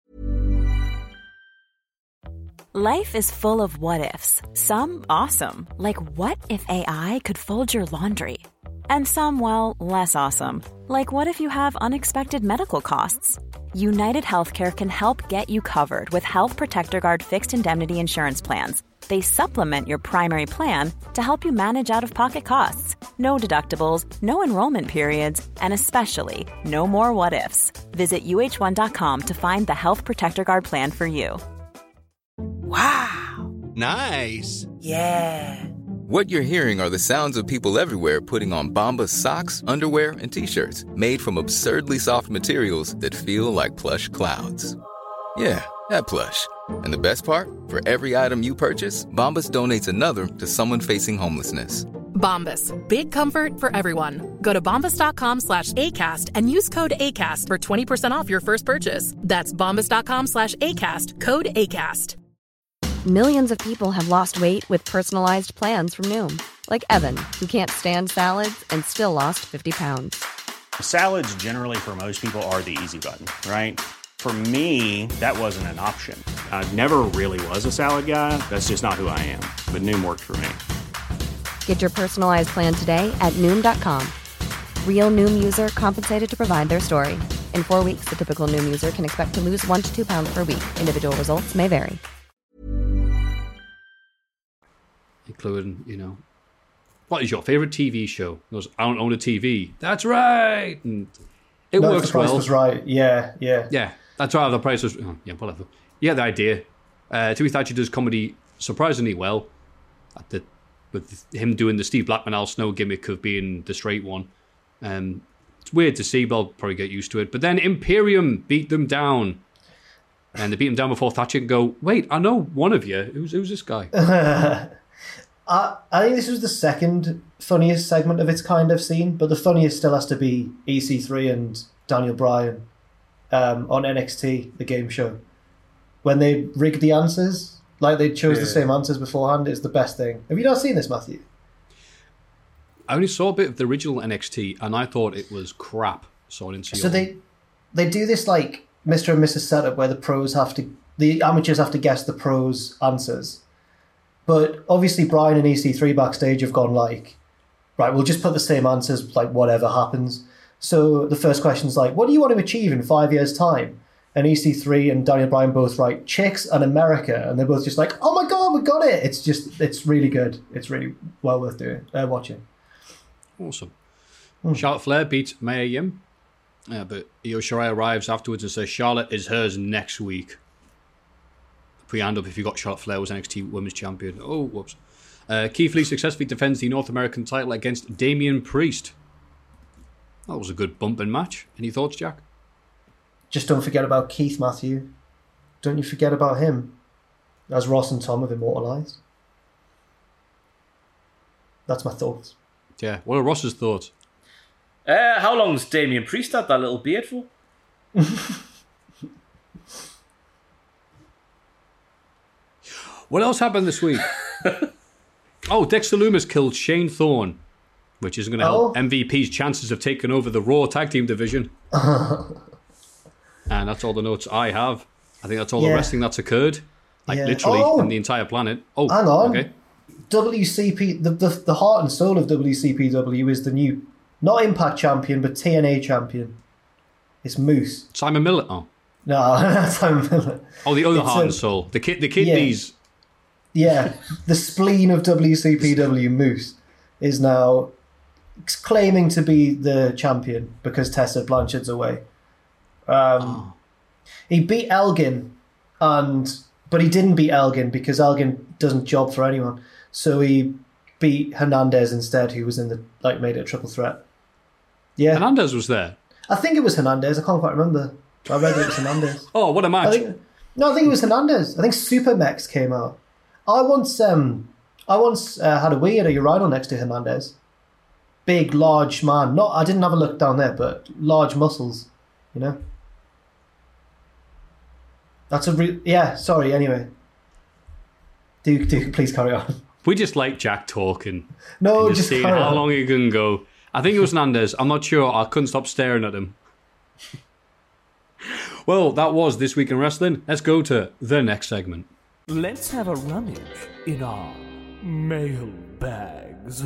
Life is full of what-ifs. Some awesome, like what if AI could fold your laundry? And some, well, less awesome, like what if you have unexpected medical costs? United Healthcare can help get you covered with Health Protector Guard fixed indemnity insurance plans. They supplement your primary plan to help you manage out-of-pocket costs. no deductibles, no enrollment periods, and especially no more what-ifs. Visit uh1.com to find the Health Protector Guard plan for you. Wow. Nice. Yeah. What you're hearing are the sounds of people everywhere putting on Bombas socks, underwear, and T-shirts made from absurdly soft materials that feel like plush clouds. Yeah, that plush. And the best part? For every item you purchase, Bombas donates another to someone facing homelessness. Bombas. Big comfort for everyone. Go to bombas.com/ACAST and use code ACAST for 20% off your first purchase. That's bombas.com/ACAST. Code ACAST. Millions of people have lost weight with personalized plans from Noom. Like Evan, who can't stand salads and still lost 50 pounds. Salads generally for most people are the easy button, right? For me, that wasn't an option. I never really was a salad guy. That's just not who I am. But Noom worked for me. Get your personalized plan today at Noom.com. Real Noom user compensated to provide their story. In 4 weeks, the typical Noom user can expect to lose 1 to 2 pounds per week. Individual results may vary. Including, what is your favourite TV show? He goes, I don't own a TV. That's right. And it works the price well. Was right. Yeah. Yeah, that's right. The price was, whatever. Yeah, the idea. Timothy Thatcher does comedy surprisingly well. With him doing the Steve Blackman Al Snow gimmick of being the straight one. It's weird to see, but I'll probably get used to it. But then Imperium beat them down. And they beat him down before Thatcher can go, wait, I know one of you. Who's this guy? I think this was the second funniest segment of its kind I've seen, but the funniest still has to be EC3 and Daniel Bryan on NXT, the game show. When they rigged the answers, like they chose the same answers beforehand, it's the best thing. Have you not seen this, Matthew? I only saw a bit of the original NXT, and I thought it was crap. So I didn't see it. They do this like Mr. and Mrs. setup where the amateurs have to guess the pros' answers. But obviously Brian and EC3 backstage have gone like, right, we'll just put the same answers, like whatever happens. So the first question's like, what do you want to achieve in 5 years' time? And EC3 and Daniel Bryan both write chicks and America. And they're both just like, oh my God, we got it. It's really good. It's really well worth watching. Awesome. Charlotte Flair beats Mia Yim. But Io Shirai arrives afterwards and says Charlotte is hers next week. Put your hand up if you got Charlotte Flair was NXT Women's Champion. Oh, whoops. Keith Lee successfully defends the North American title against Damian Priest. That was a good bumping match. Any thoughts, Jack? Just don't forget about Keith, Matthew. Don't you forget about him. As Ross and Tom have immortalised. That's my thoughts. Yeah, what are Ross's thoughts? How long's Damian Priest had that little beard for? What else happened this week? Dexter Lumis killed Shane Thorne, which isn't going to help MVP's chances of taking over the Raw Tag Team division. And that's all the notes I have. I think that's all the wrestling that's occurred. Literally on the entire planet. Oh, hang on. Okay. WCP, the heart and soul of WCPW is the new, not Impact champion, but TNA champion. It's Moose. Simon Miller? Oh. No, not Simon Miller. Oh, the other heart and soul. The kidneys. Yeah, the spleen of WCPW, Moose, is now claiming to be the champion because Tessa Blanchard's away. He beat Elgin, but he didn't beat Elgin because Elgin doesn't job for anyone. So he beat Hernandez instead, who was in made it a triple threat. Yeah, Hernandez was there. I think it was Hernandez. I can't quite remember. I read it was Hernandez. Oh, what a match! I think it was Hernandez. I think Super Mex came out. I once had a wee at a urinal next to Hernandez. Big, large man. I didn't have a look down there, but large muscles. You know. That's sorry. Anyway, do please carry on. We just like Jack talking. No, just seeing how long he can go. I think it was Hernandez. I'm not sure. I couldn't stop staring at him. Well, that was This Week in Wrestling. Let's go to the next segment. Let's have a rummage in our mail bags.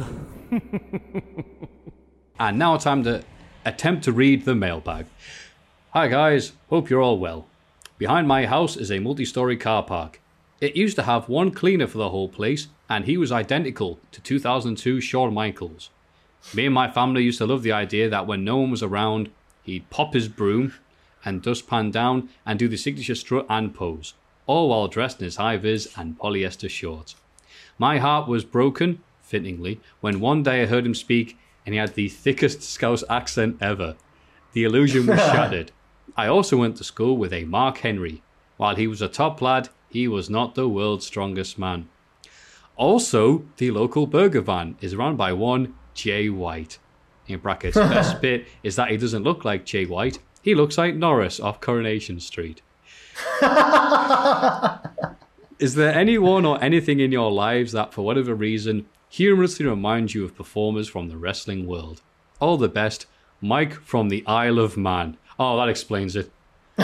And now time to attempt to read the mailbag. Hi guys, hope you're all well. Behind my house is a multi-story car park. It used to have one cleaner for the whole place, and he was identical to 2002 Shawn Michaels. Me and my family used to love the idea that when no one was around, he'd pop his broom and dustpan down and do the signature strut and pose, all while dressed in his high-vis and polyester shorts. My heart was broken, fittingly, when one day I heard him speak and he had the thickest Scouse accent ever. The illusion was shattered. I also went to school with a Mark Henry. While he was a top lad, he was not the world's strongest man. Also, the local burger van is run by one Jay White. In brackets, best bit is that he doesn't look like Jay White. He looks like Norris off Coronation Street. Is there anyone or anything in your lives that, for whatever reason, humorously reminds you of performers from the wrestling world? All the best, Mike from the Isle of Man. Oh, that explains it.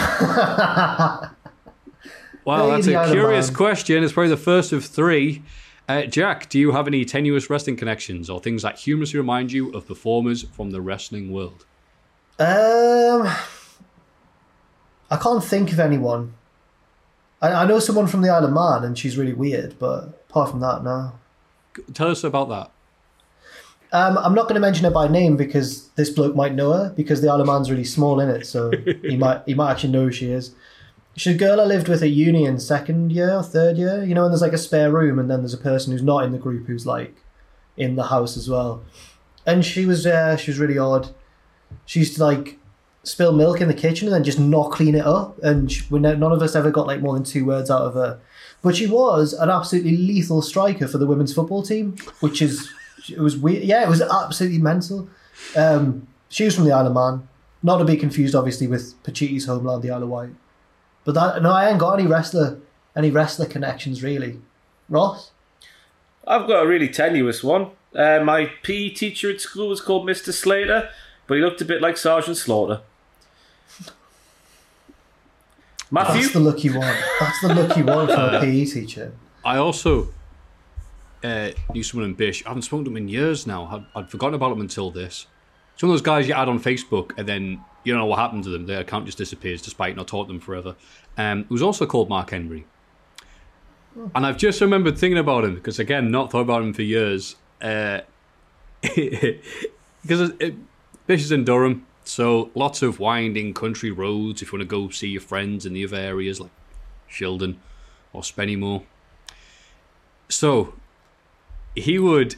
Wow, that's a curious question. It's probably the first of three. Jack, do you have any tenuous wrestling connections or things that humorously remind you of performers from the wrestling world? I can't think of anyone. I know someone from the Isle of Man, and she's really weird, but apart from that, no. Tell us about that. I'm not going to mention her by name because this bloke might know her, because the Isle of Man's really small in it, so he might actually know who she is. She's a girl I lived with at uni in second year or third year, you know, and there's like a spare room, and then there's a person who's not in the group who's like in the house as well. And she was really odd. She used to like spill milk in the kitchen and then just not clean it up, and none of us ever got like more than 2 words out of her. But she was an absolutely lethal striker for the women's football team, it was weird. Yeah, it was absolutely mental. She was from the Isle of Man, not to be confused obviously with Pachiti's homeland, the Isle of Wight. But I ain't got any wrestler connections really. Ross? I've got a really tenuous one. My PE teacher at school was called Mr. Slater, but he looked a bit like Sergeant Slaughter. Matthew? That's the lucky one. That's the lucky one for a PE teacher. I also knew someone in Bish. I haven't spoken to him in years now. I'd forgotten about him until this. It's one of those guys you add on Facebook and then you don't know what happened to them. Their account just disappears despite not talking to them forever. It was also called Mark Henry. And I've just remembered thinking about him because, again, not thought about him for years. Because Bish is in Durham, so lots of winding country roads if you want to go see your friends in the other areas like Shildon or Spennymoor. So he would,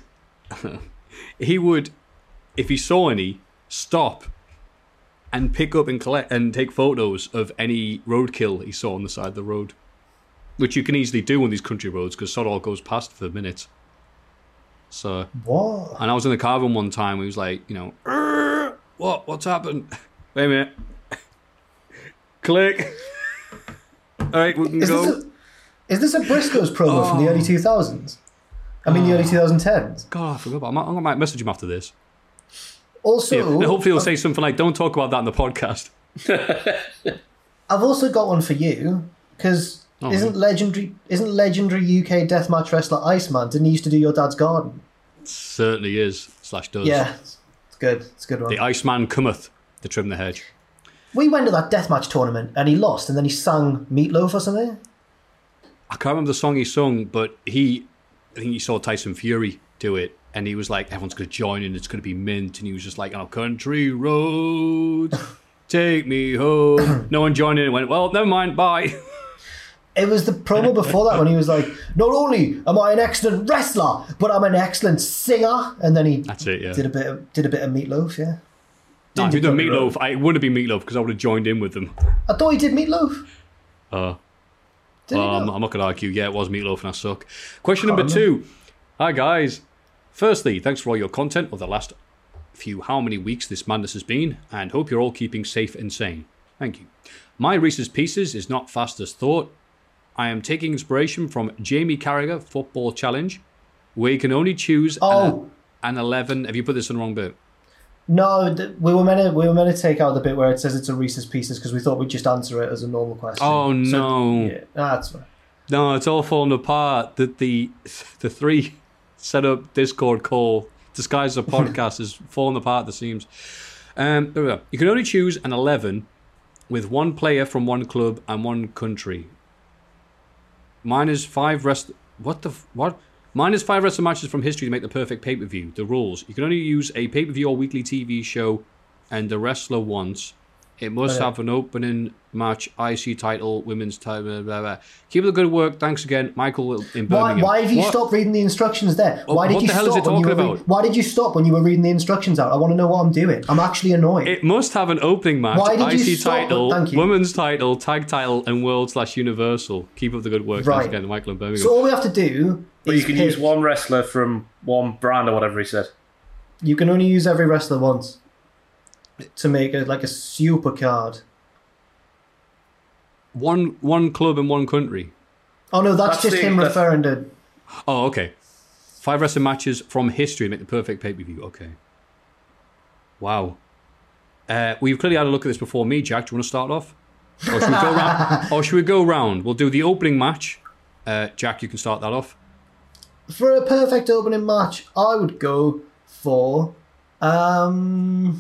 if he saw any, stop and pick up and collect and take photos of any roadkill he saw on the side of the road, which you can easily do on these country roads because sod all goes past for minutes. So what? And I was in the car with him one time. He was like, you know, what's happened? Wait a minute. Click. All right, we can go. Is this a Briscoe's promo from the early 2000s? I mean, the early 2010s. God, I forgot about it. I might message him after this. Also, yeah, hopefully he'll say something like, don't talk about that in the podcast. I've also got one for you, because isn't legendary UK deathmatch wrestler Iceman, didn't he used to do your dad's garden? Certainly is, / does. Yeah, it's good. It's a good one. The Iceman cometh to trim the hedge. We went to that deathmatch tournament, and he lost, and then he sang Meatloaf or something? I can't remember the song he sung, but I think he saw Tyson Fury do it, and he was like, everyone's going to join in, it's going to be mint, and he was just like, on country roads, take me home. No one joined in and went, well, never mind, bye. It was the promo before that when he was like, not only am I an excellent wrestler, but I'm an excellent singer. And then he That's it, yeah. did a bit of Meatloaf, yeah. No, if he'd done Meatloaf, it wouldn't have been Meatloaf because I would have joined in with them. I thought he did Meatloaf. I'm not going to argue. Yeah, it was Meatloaf and I suck. Question number 2. Hi, guys. Firstly, thanks for all your content of the last few how many weeks this madness has been, and hope you're all keeping safe and sane. Thank you. My Reese's Pieces is not fast as thought. I am taking inspiration from Jamie Carragher Football Challenge, where you can only choose an 11. Have you put this in the wrong bit? No, we were meant to take out the bit where it says it's a Reese's Pieces because we thought we'd just answer it as a normal question. Oh no! Yeah, that's fine. No, it's all falling apart. The 3 set up Discord call disguised as a podcast is falling apart at the seams. There we go. You can only choose an 11 with 1 player from 1 club and 1 country. Mine is 5 What? Minus 5 wrestling matches from history to make the perfect pay-per-view. The rules. You can only use a pay-per-view or weekly TV show and the wrestler once. It must have an opening match, IC title, women's title, blah, blah, blah. Keep up the good work. Thanks again, Michael in Birmingham. Why have you stopped reading the instructions there? Why did what you the hell is it talking about? Why did you stop when you were reading the instructions out? I want to know what I'm doing. I'm actually annoyed. It must have an opening match, Why did you IC stop? title, Thank you. women's title, tag title, and world/universal. Keep up the good work. Right. Thanks again, Michael in Birmingham. So all we have to do But is you can pick. use one wrestler from one brand or whatever he said. You can only use every wrestler once to make a super card. One club in one country. Oh no, that's just him referring to. Oh, okay. 5 wrestling matches from history to make the perfect pay-per-view. Okay. Wow. We've clearly had a look at this before me, Jack. Do you want to start off? Or should we go round? Or should we go round? We'll do the opening match. Jack, you can start that off. For a perfect opening match, I would go for. I'd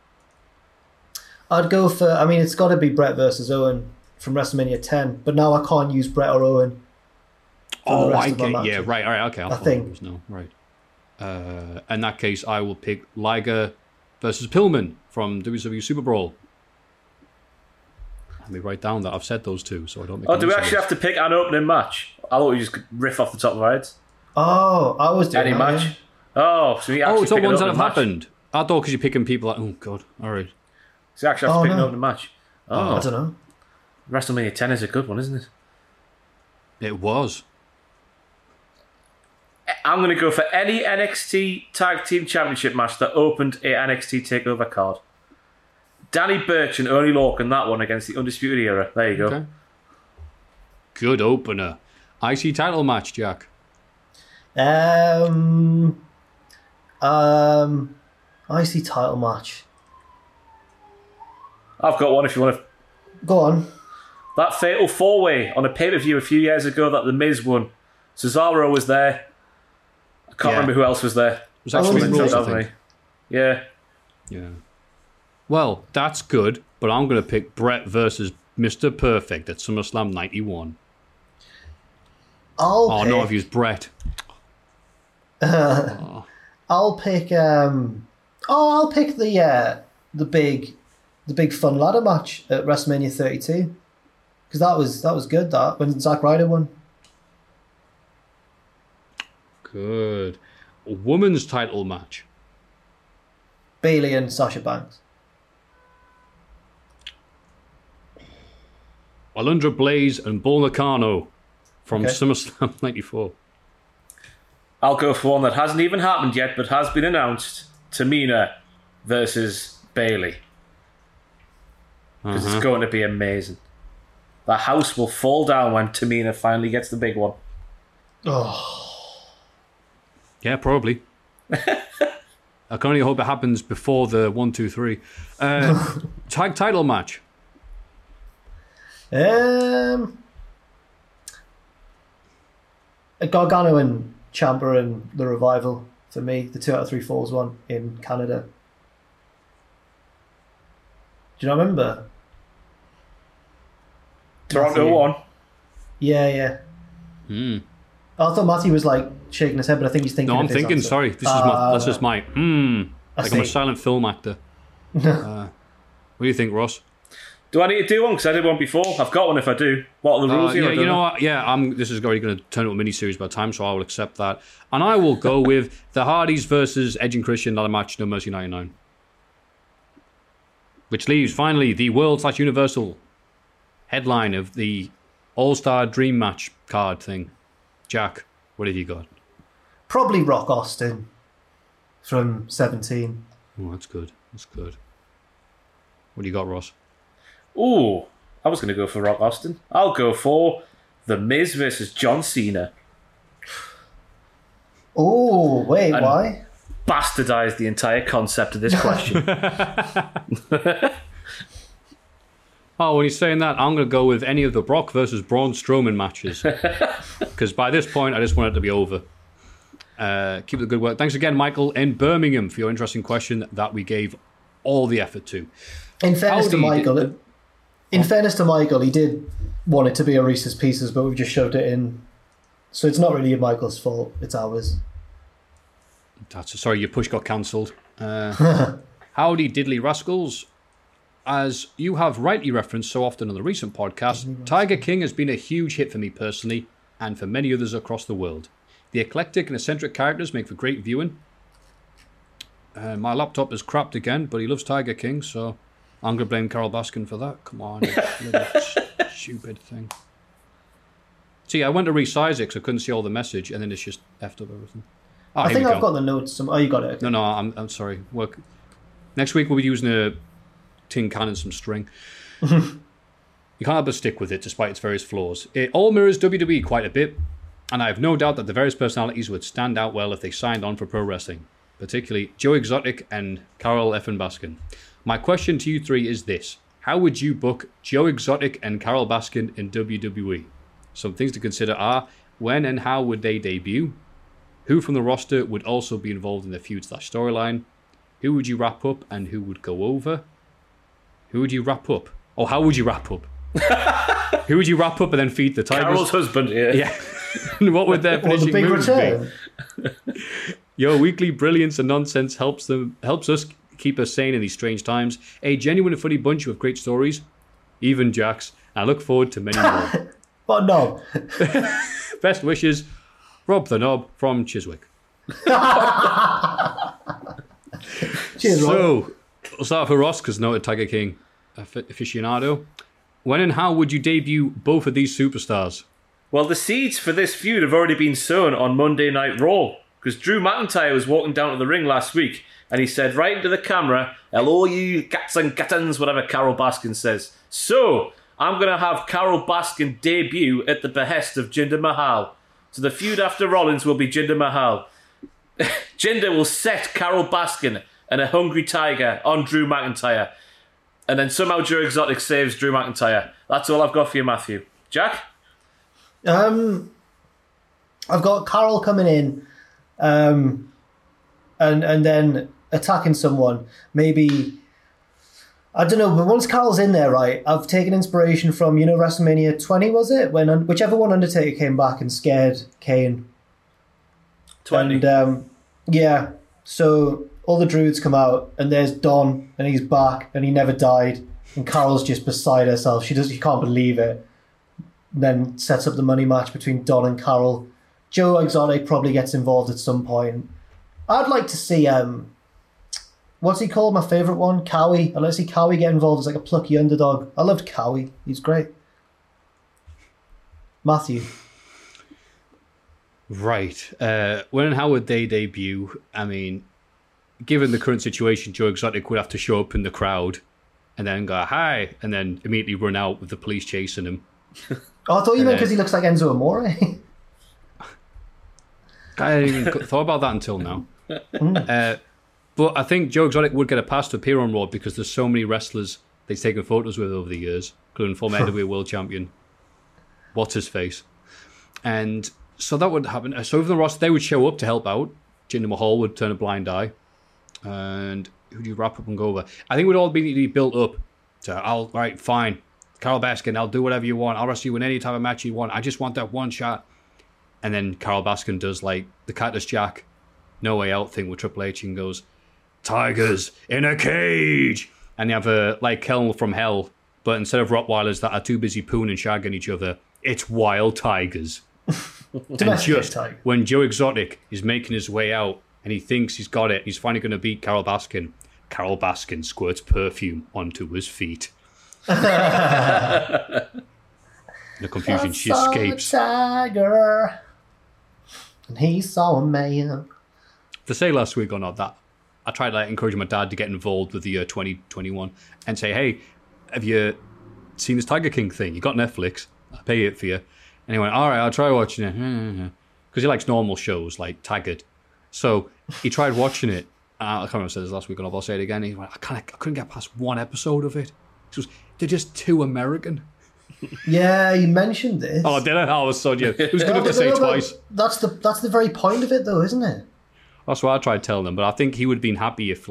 go for. I mean, it's got to be Brett versus Owen from WrestleMania 10, but now I can't use Brett or Owen. I get. Yeah, right. All right. Okay. I think. No, right. In that case, I will pick Liger versus Pillman from WCW Super Brawl. Let me write down that I've said those two, so I don't. Do we actually have to pick an opening match? I thought we just could riff off the top of our heads. Oh, I was doing any that, match. yeah. Oh, so you actually it's all pick an ones that have opening match. happened. I thought because you're picking people like, oh god, all right. So you actually have to pick an no. opening match. I don't know. WrestleMania 10 is a good one, isn't it? It was. I'm going to go for any NXT Tag Team Championship match that opened a NXT TakeOver card. Danny Burch and Oney Lorcan, that one against the Undisputed Era. There you go. Okay. Good opener. IC title match, Jack. IC title match. I've got one if you want to. Go on. That fatal 4-way on a pay-per-view a few years ago that The Miz won. Cesaro was there. I can't remember who else was there. It was actually Rose, I think. Yeah. Yeah. Well, that's good, but I'm going to pick Brett versus Mr. Perfect at SummerSlam 91. No, I've used Brett. I'll pick. I'll pick the big fun ladder match at WrestleMania 32 because that was good. That when Zack Ryder won. Good. A women's title match. Bayley and Sasha Banks. Alundra Blaze and Bull Nakano from SummerSlam 94. I'll go for one that hasn't even happened yet, but has been announced. Tamina versus Bayley. Because it's going to be amazing. The house will fall down when Tamina finally gets the big one. Oh. Yeah, probably. I can only hope it happens before the 1, 2, 3. Tag title match. Gargano and Ciampa and the Revival for me. The 2 out of 3 falls one in Canada. Do you not remember? Toronto won. Yeah. I thought Matty was like shaking his head, but I think he's thinking. No, I'm of his thinking. answer. Sorry, that's just my. Like I'm a see. silent film actor. What do you think, Ross? Do I need to do one? Because I did one before. I've got one if I do. What are the rules here? Yeah, you know what? Yeah, this is already going to turn into a mini-series by the time, so I will accept that. And I will go with the Hardys versus Edge and Christian ladder match, No Mercy 99. Which leaves, finally, the World/Universal headline of the All-Star Dream Match card thing. Jack, what have you got? Probably Rock Austin from 17. Oh, that's good. That's good. What do you got, Ross? Ooh, I was going to go for Rock Austin. I'll go for The Miz versus John Cena. Oh, wait, why? Bastardise the entire concept of this question. Oh, when he's saying that, I'm going to go with any of the Brock versus Braun Strowman matches. Because by this point, I just want it to be over. Keep the good work. Thanks again, Michael, in Birmingham, for your interesting question that we gave all the effort to. In fairness to Michael, he did want it to be a Reese's Pieces, but we've just shoved it in So it's not really Michael's fault. It's ours. Sorry, your push got cancelled. Howdy, diddly rascals. As you have rightly referenced so often on the recent podcast, Tiger King has been a huge hit for me personally, and for many others across the world. The eclectic and eccentric characters make for great viewing. My laptop is crapped again, but he loves Tiger King, so I'm going to blame Carol Baskin for that. Come on, little stupid thing. See, I went to resize it because I couldn't see all the message, and then it's just effed up everything. Oh, I think I've got the notes. Oh, you got it. Okay. No, I'm sorry. Next week we'll be using a tin can and some string. You can't help but stick with it, despite its various flaws. It all mirrors WWE quite a bit, and I have no doubt that the various personalities would stand out well if they signed on for pro wrestling, particularly Joe Exotic and Carol effin Baskin. My question to you three is this. How would you book Joe Exotic and Carol Baskin in WWE? Some things to consider are, when and how would they debut? Who from the roster would also be involved in the feud/storyline? Who would you wrap up and who would go over? Who would you wrap up? Or how would you wrap up? Who would you wrap up and then feed the Tigers? Carol's husband, yeah. And what would their finishing big moves return. be? Your weekly brilliance and nonsense helps us keep us sane in these strange times. A genuine and funny bunch with great stories. Even Jax. I look forward to many more. What knob? Best wishes, Rob the Knob from Chiswick. Cheers, Rob. So, we'll start for Ross, because noted Tiger King aficionado. When and how would you debut both of these superstars? Well, the seeds for this feud have already been sown on Monday Night Raw, because Drew McIntyre was walking down to the ring last week, and he said right into the camera, "Hello, you cats and kittens," whatever Carol Baskin says. So, I'm going to have Carol Baskin debut at the behest of Jinder Mahal. So the feud after Rollins will be Jinder Mahal. Jinder will set Carol Baskin and a hungry tiger on Drew McIntyre. And then somehow Joe Exotic saves Drew McIntyre. That's all I've got for you, Matthew. Jack? I've got Carol coming in and then attacking someone. Maybe, I don't know, but once Carol's in there, right, I've taken inspiration from, WrestleMania 20, was it? When whichever one Undertaker came back and scared Kane. 20. And, yeah, so all the Druids come out, and there's Don, and he's back, and he never died, and Carol's just beside herself. She can't believe it. And then sets up the money match between Don and Carol. Joe Exotic probably gets involved at some point. I'd like to see, what's he called? My favourite one? Cowie. I'd like to see Cowie get involved as like a plucky underdog. I loved Cowie. He's great. Matthew. Right. When and how would they debut? I mean, given the current situation, Joe Exotic would have to show up in the crowd and then go, "Hi," and then immediately run out with the police chasing him. Oh, I thought you meant because he looks like Enzo Amore. I hadn't even thought about that until now. But I think Joe Exotic would get a pass to appear on Raw because there's so many wrestlers they've taken photos with over the years, including former NWA World Champion, what's his face, and so that would happen. So over the roster, they would show up to help out. Jinder Mahal would turn a blind eye, and who do you wrap up and go over? I think it would all be built up to, right, fine, Carol Baskin, I'll do whatever you want. I'll wrestle you in any type of match you want. I just want that one shot. And then Carol Baskin does like the Cactus Jack No Way Out thing with Triple H and goes, "Tigers in a cage." And you have a like Hell from Hell, but instead of Rottweilers that are too busy pooing and shagging each other, it's wild tigers. And just when Joe Exotic is making his way out and he thinks he's got it, he's finally going to beat Carol Baskin. Carol Baskin squirts perfume onto his feet. The confusion, she escapes. A tiger, and he saw a man. To say last week or not, that I tried encouraging my dad to get involved with the year 2021 and say, "Hey, have you seen this Tiger King thing? You got Netflix? I'll pay it for you." And he went, "All right, I'll try watching it," because he likes normal shows like Taggart. So he tried watching it. I can't remember if I said this last week or not, but I'll say it again. He went, I couldn't get past one episode of it. He goes, "They're just too American." Yeah, you mentioned this. Oh, did I? I was so yeah. It was good enough to say twice. That's the very point of it, though, isn't it? That's what I tried telling them. But I think he would have been happy if,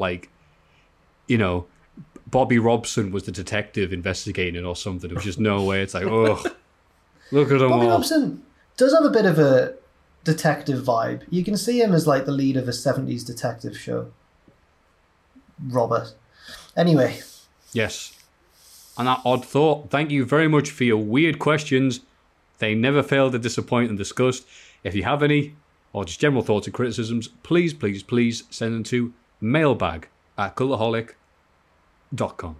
Bobby Robson was the detective investigating or something. There was just no way. It's like, oh, look at them Bobby all. Robson. does have a bit of a detective vibe. You can see him as like the lead of a 70s detective show. Robert. Anyway. Yes. On that odd thought, thank you very much for your weird questions. They never fail to disappoint and disgust. If you have any, or just general thoughts and criticisms, please, please, please send them to mailbag@cultaholic.com.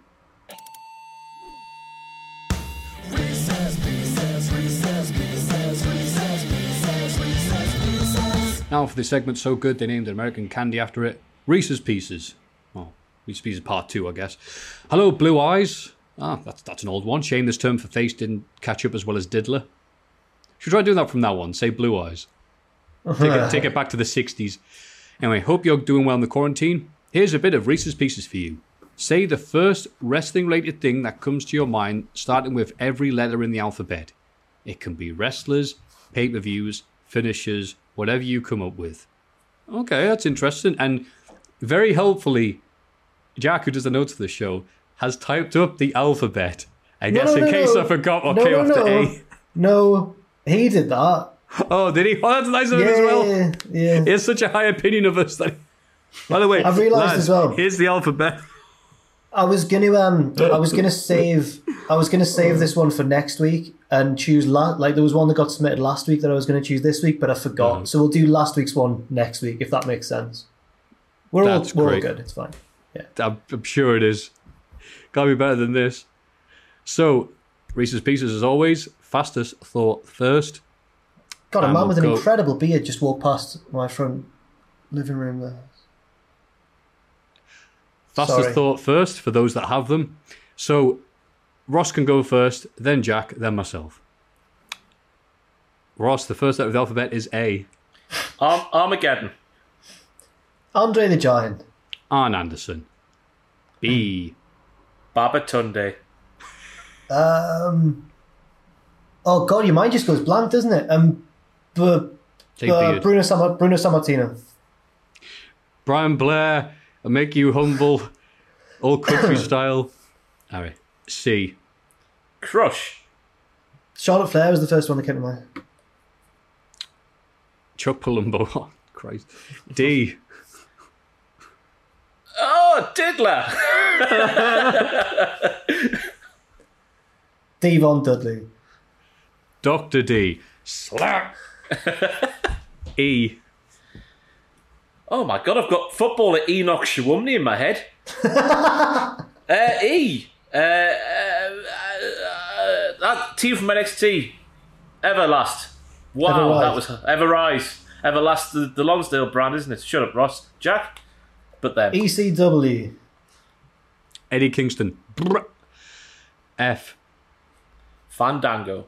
Now for the segment so good they named an American candy after it, Reese's Pieces. Well, Reese's Pieces Part 2, I guess. Hello, Blue Eyes. That's an old one. Shame this term for face didn't catch up as well as diddler. Should try doing that from now on. Say Blue Eyes. Take it back to the 60s. Anyway, hope you're doing well in the quarantine. Here's a bit of Reese's Pieces for you. Say the first wrestling-related thing that comes to your mind, starting with every letter in the alphabet. It can be wrestlers, pay-per-views, finishers, whatever you come up with. Okay, that's interesting. And very helpfully, Jack, who does the notes for the show, has typed up the alphabet. I guess in case I forgot what came after A. No, he did that. Oh, did he? Oh, that's nice of him as well. Yeah. He has such a high opinion of us. That... By the way, I've realised as well. Here's the alphabet. I was gonna save this one for next week and choose like there was one that got submitted last week that I was gonna choose this week, but I forgot. So we'll do last week's one next week if that makes sense. We're all good. It's fine. Yeah, I'm sure it is. Can't be better than this. So, Reese's Pieces as always. Fastest thought first. God, a man with an incredible beard just walked past my front living room there. Fastest thought first for those that have them. So, Ross can go first, then Jack, then myself. Ross, the first letter of the alphabet is A. Armageddon. Andre the Giant. Arn Anderson. B. Babatunde. Oh God, your mind just goes blank, doesn't it? Bruno Sammartino. Brian Blair. I'll make you humble. Old country style. All right. C. Crush. Charlotte Flair was the first one that came to mind. Chuck Palumbo. Oh, Christ. D. Oh, Diddler. Devon Dudley. Dr. D. Slap. E. Oh my God, I've got footballer Enoch Shawumni in my head. E. That team from NXT. Everlast. Wow, that was Everrise. Everlast, the Lonsdale brand, isn't it? Shut up, Ross. Jack? But then. ECW. Eddie Kingston. F. Fandango.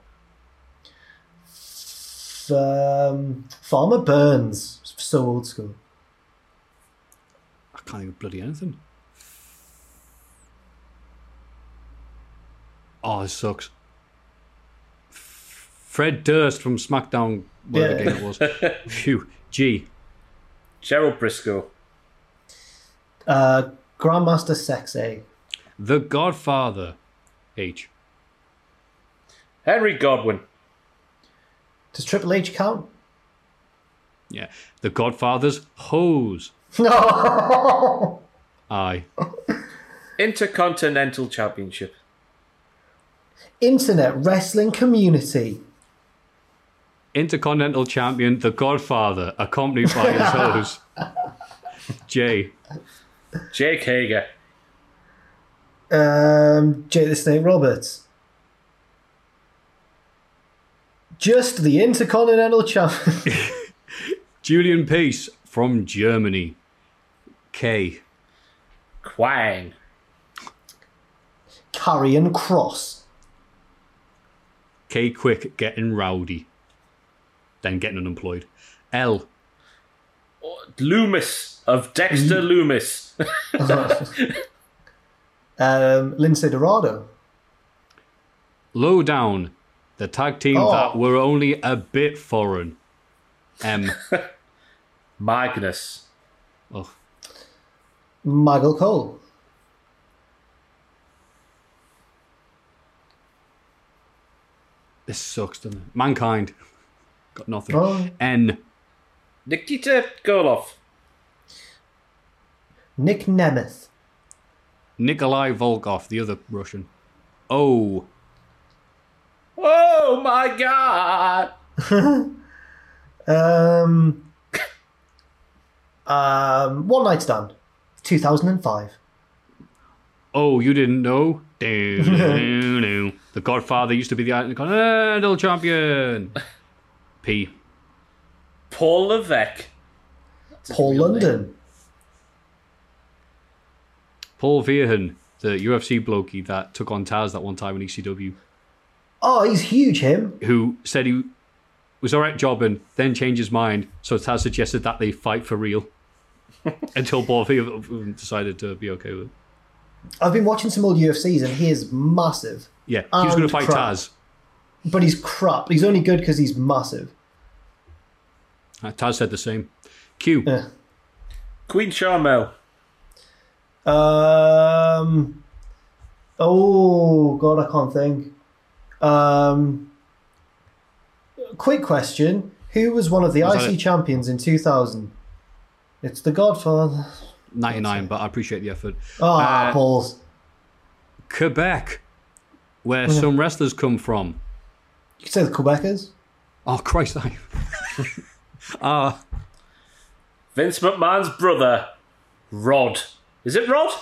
Farmer Burns. So old school. I can't even bloody anything. Oh, this sucks. Fred Durst from SmackDown, whatever game it was. Phew. G. Gerald Briscoe. Grandmaster Sexay. The Godfather. H. Henry Godwin. Does Triple H count? Yeah. The Godfather's hose. No. I. Intercontinental Championship. Internet wrestling community. Intercontinental Champion, The Godfather, accompanied by his hose. J. Jake Hager. Jake the Snake Roberts. Just the Intercontinental Champion. Julian Peace from Germany. K. Quang. Karrion Kross. K. Quick getting rowdy. Then getting unemployed. L. Loomis of Dexter Loomis. Lindsay Dorado. Lowdown. The tag team that were only a bit foreign. M. Magnus. Oh. Michael Cole. This sucks, doesn't it? Mankind. Got nothing. Oh. N. Nikita Golov. Nick Nemeth. Nikolai Volkov, the other Russian. O. Oh my god! One Night Stand. 2005. Oh, you didn't know? The Godfather used to be the Intercontinental Champion. P. Paul Levesque. Paul London. Paul Verhoeven, the UFC blokey that took on Taz that one time in ECW. Oh, he's huge, him. Who said he was alright jobbing, then changed his mind, so Taz suggested that they fight for real. Until Paul Verhoeven decided to be okay with it. I've been watching some old UFCs and he is massive. Yeah, he was going to fight crap. Taz. But he's crap. He's only good because he's massive. Taz said the same. Q. Yeah. Queen Charmel. Oh, God, I can't think. Quick question. Who was one of the IC champions in 2000? It's the Godfather. 99, but I appreciate the effort. Oh, balls. Quebec, where some wrestlers come from. You could say the Quebecers. Oh, Christ. Vince McMahon's brother, Rod. Is it Rod?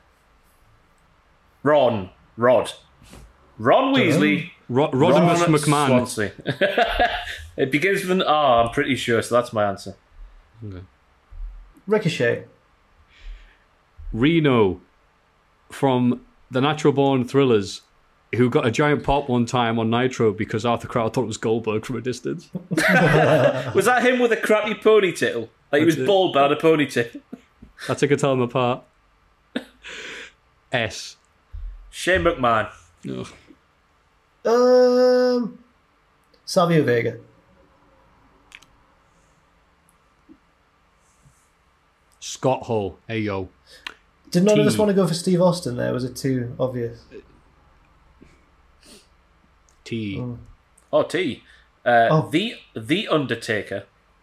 Ron Weasley. Rodimus McMahon. Swansea. It begins with an R, I'm pretty sure, so that's my answer. Okay. Ricochet. Reno from the Natural Born Thrillers, who got a giant pop one time on Nitro because Arthur Crowd thought it was Goldberg from a distance. Was that him with a crappy ponytail? Like he was bald but had a ponytail? That's how I could tell them apart. S. Shane McMahon. Ugh. Savio Vega. Scott Hall. Hey, yo. Did none of us want to go for Steve Austin there? Was it too obvious? T. Oh, T. The Undertaker.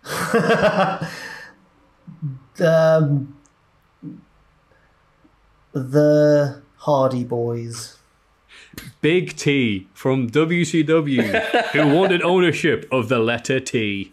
The Hardy Boys. Big T from WCW, who wanted ownership of the letter T.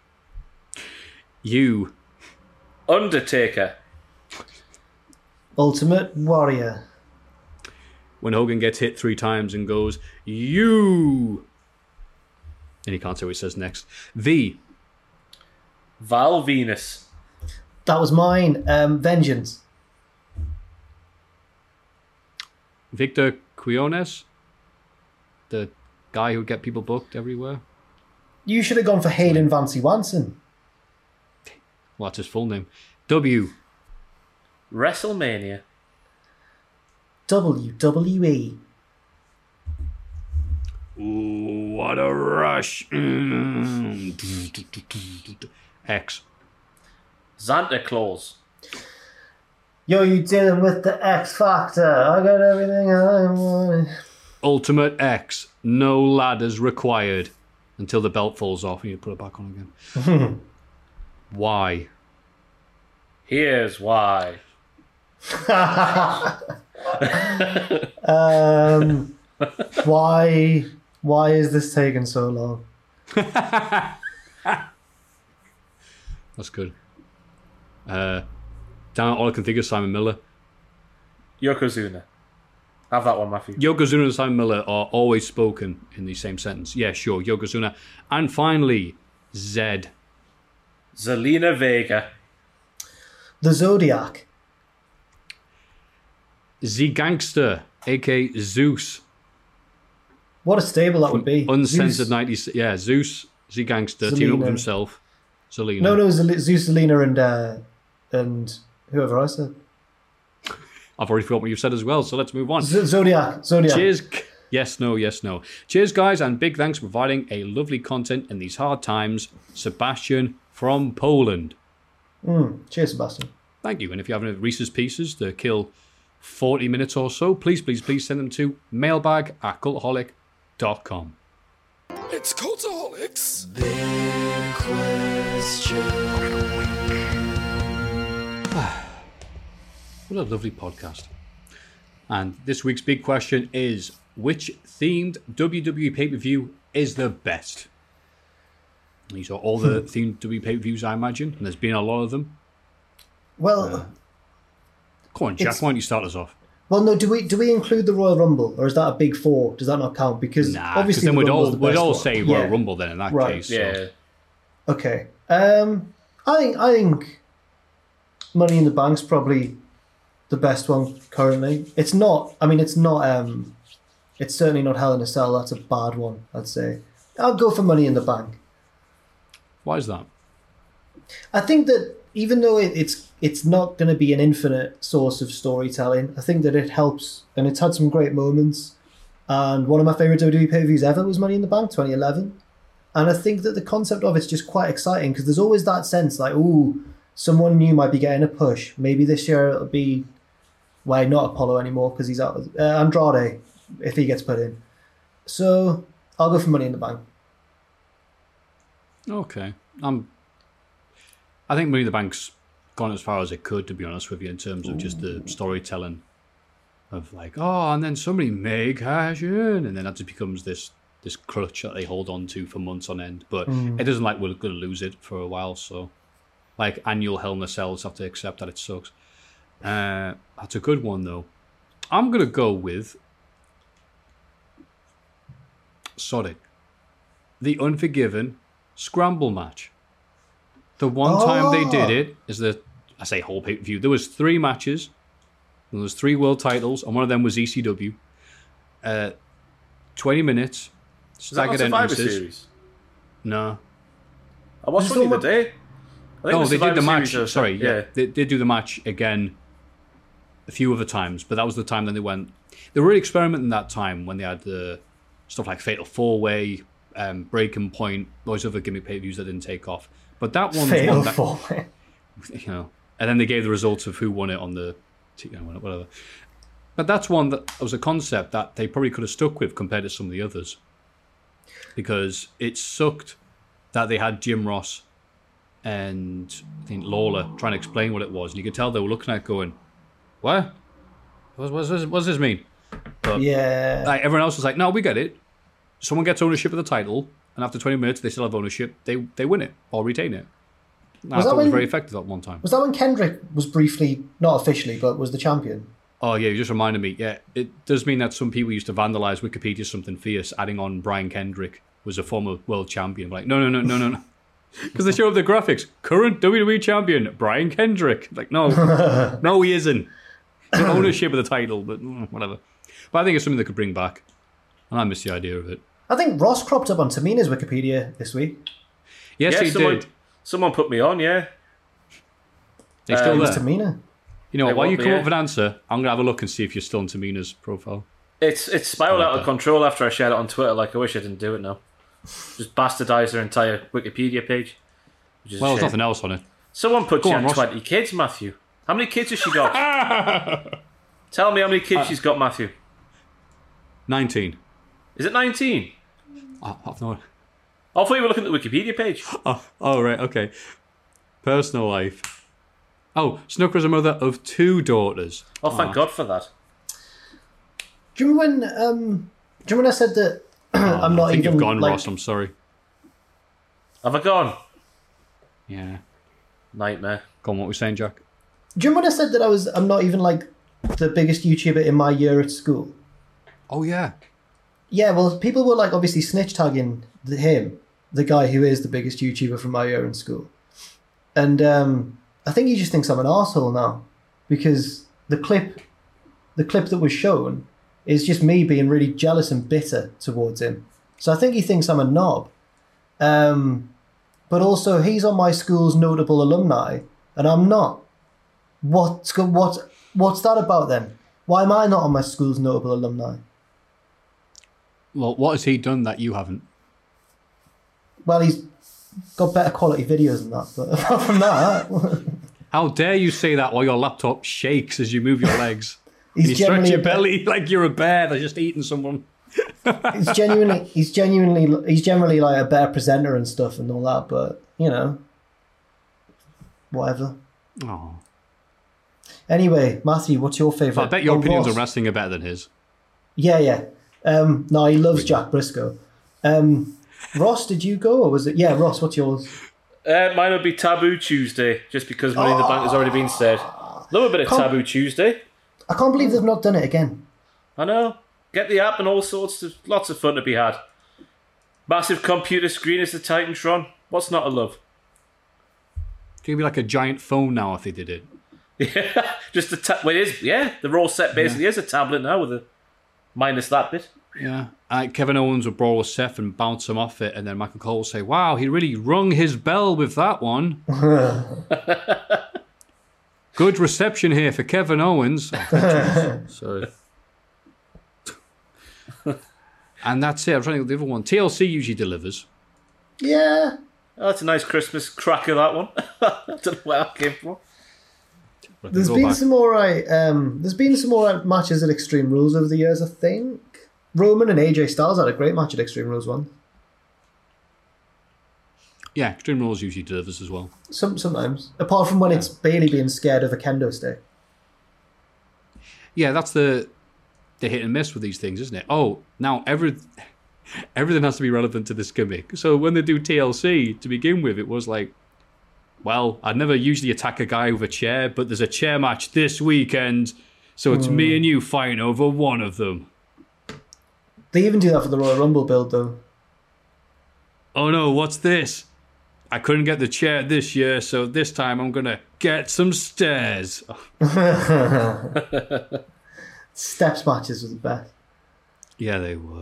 U. Undertaker. Ultimate Warrior. When Hogan gets hit 3 times and goes, you. And he can't say what he says next. V. Val Venus. That was mine. Vengeance. Victor Quiones, the guy who would get people booked everywhere. You should have gone for Hayden Vancy Wanson. Well, that's his full name. W. WrestleMania. WWE. Ooh, what a rush. X. Santa Claus. Yo, you dealing with the X Factor. I got everything I want. Ultimate X. No ladders required. Until the belt falls off and you put it back on again. Y. Here's why. Why is this taking so long? That's good. Down, all I can think of is Simon Miller. Yokozuna. Have that one, Matthew. Yokozuna and Simon Miller are always spoken in the same sentence. Yeah, sure, Yokozuna. And finally, Z. Zelina Vega. The Zodiac. Z Gangster, a.k.a. Zeus. What a stable that would be. Uncensored Zeus. 90s. Yeah, Zeus, Z Gangster, teaming up with himself. Zelina. No, Zeus, Zelina, and whoever I said. I've already forgotten what you've said as well, so let's move on. Zodiac. Cheers. Yes, no. Cheers, guys, and big thanks for providing a lovely content in these hard times. Sebastian from Poland. Cheers, Sebastian. Thank you. And if you have any Reese's Pieces to kill 40 minutes or so, please send them to mailbag@cultaholic.com. It's Cultaholics. Big question. What a lovely podcast. And this week's big question is, which themed WWE pay-per-view is the best? You saw all the themed WWE pay-per-views, I imagine, and there's been a lot of them. Well, come on, Jack, why don't you start us off? Well, no, do we include the Royal Rumble, or is that a big four? Does that not count? Because obviously then we'd all say Royal Rumble then in that case. Yeah. So. Okay. I think Money in the Bank's probably the best one currently. It's not. I mean, it's not. It's certainly not Hell in a Cell. That's a bad one, I'd say. I'll go for Money in the Bank. Why is that? I think that even though it's not going to be an infinite source of storytelling, I think that it helps, and it's had some great moments. And one of my favourite WWE pay-per-views ever was Money in the Bank 2011. And I think that the concept of it's just quite exciting because there's always that sense like, ooh, someone new might be getting a push. Maybe this year it'll be, well, not Apollo anymore because he's out. Andrade, if he gets put in. So I'll go for Money in the Bank. Okay. I think Money in the Bank's gone as far as it could, to be honest with you, in terms of just the storytelling of like, oh, and then somebody may cash in, and then that just becomes this crutch that they hold on to for months on end. But it doesn't like we're going to lose it for a while, so like annual Hell in a Cells have to accept that it sucks. That's a good one, though. I'm going to go with the Unforgiven Scramble match. The one time they did it is I say whole pay-per-view. There was 3 matches. There was 3 world titles, and one of them was ECW. 20 minutes. Staggered entrances. Series? No. I watched one the other day. No, they did the match. Sorry, yeah. They did do the match again a few other times, but that was the time then they went. They were really experimenting that time when they had the stuff like Fatal 4-Way, Breaking Point, those other gimmick pay-per-views that didn't take off. But that one, Fatal 4-Way, and then they gave the results of who won it on the, whatever. But that's one that was a concept that they probably could have stuck with compared to some of the others, because it sucked that they had Jim Ross and I think Lawler trying to explain what it was, and you could tell they were looking at it going, "What? What's this mean?" But like, everyone else was like, "No, we get it. Someone gets ownership of the title, and after 20 minutes they still have ownership. They win it or retain it." I thought it was very effective at one time. Was that when Kendrick was briefly, not officially, but was the champion? Oh yeah, you just reminded me. Yeah, it does mean that some people used to vandalize Wikipedia something fierce, adding on Brian Kendrick was a former world champion. Like, no. Because they show up the graphics. Current WWE champion, Brian Kendrick. Like, no, no, he isn't. The ownership of the title, but whatever. But I think it's something they could bring back. And I miss the idea of it. I think Ross cropped up on Tamina's Wikipedia this week. Yes, he did. Someone put me on, yeah. They're still there. Tamina. You know what, while you come up with an answer, I'm going to have a look and see if you're still on Tamina's profile. It's spiraled out of control after I shared it on Twitter. Like, I wish I didn't do it now. Just bastardise their entire Wikipedia page. Well, there's nothing else on it. Someone put she had 20 kids, Matthew. How many kids has she got? Tell me how many kids she's got, Matthew. 19. Is it 19? I've no... I thought you were looking at the Wikipedia page. Oh, right, okay. Personal life. Oh, Snooker's a mother of 2 daughters. Oh, thank God for that. Do you remember when I said that I'm not even... I think you've gone, Ross, I'm sorry. Have I gone? Yeah. Nightmare. Go on, what were we saying, Jack? Do you remember when I said that I'm not even like the biggest YouTuber in my year at school? Oh, yeah. Yeah, well, people were like obviously snitch tagging him, the guy who is the biggest YouTuber from my year in school. And I think he just thinks I'm an arsehole now, because the clip that was shown is just me being really jealous and bitter towards him. So I think he thinks I'm a knob. But also he's on my school's notable alumni and I'm not. What's that about then? Why am I not on my school's notable alumni? Well, what has he done that you haven't? Well, he's got better quality videos than that, but apart from that... How dare you say that while your laptop shakes as you move your legs? You stretch your belly like you're a bear that's just eating someone. He's generally like a better presenter and stuff and all that, but whatever. Oh. Anyway, Matthew, what's your favourite? I bet your opinions Ross? on wrestling are better than his. Yeah. No, he loves Jack Briscoe. Ross, did you go, or was it? Yeah, Ross, what's yours? Mine would be Taboo Tuesday, just because Money in the Bank has already been said. Love a bit of Taboo Tuesday. I can't believe they've not done it again. I know. Get the app and all sorts of lots of fun to be had. Massive computer screen is the Titantron. What's not to love? It's going to be like a giant phone now if they did it. Yeah, just the the Raw set basically is a tablet now with a minus that bit. Yeah, Kevin Owens would brawl with Seth and bounce him off it, and then Michael Cole will say, "Wow, he really rung his bell with that one." Good reception here for Kevin Owens. Oh, sorry. And that's it. I'm trying to think of the other one. TLC usually delivers. Yeah. Oh, that's a nice Christmas cracker, that one. I don't know where that came from. There's been some alright matches at Extreme Rules over the years, I think. Roman and AJ Styles had a great match at Extreme Rules once. Yeah, Extreme Rules usually delivers as well. Sometimes. Apart from when it's Bayley being scared of a kendo stick. Yeah, that's the hit and miss with these things, isn't it? Oh, now everything has to be relevant to this gimmick. So when they do TLC, to begin with, it was like, well, I'd never usually attack a guy with a chair, but there's a chair match this weekend, so it's me and you fighting over one of them. They even do that for the Royal Rumble build, though. Oh no, what's this? I couldn't get the chair this year, so this time I'm going to get some stairs. Steps matches were the best. Yeah, they were.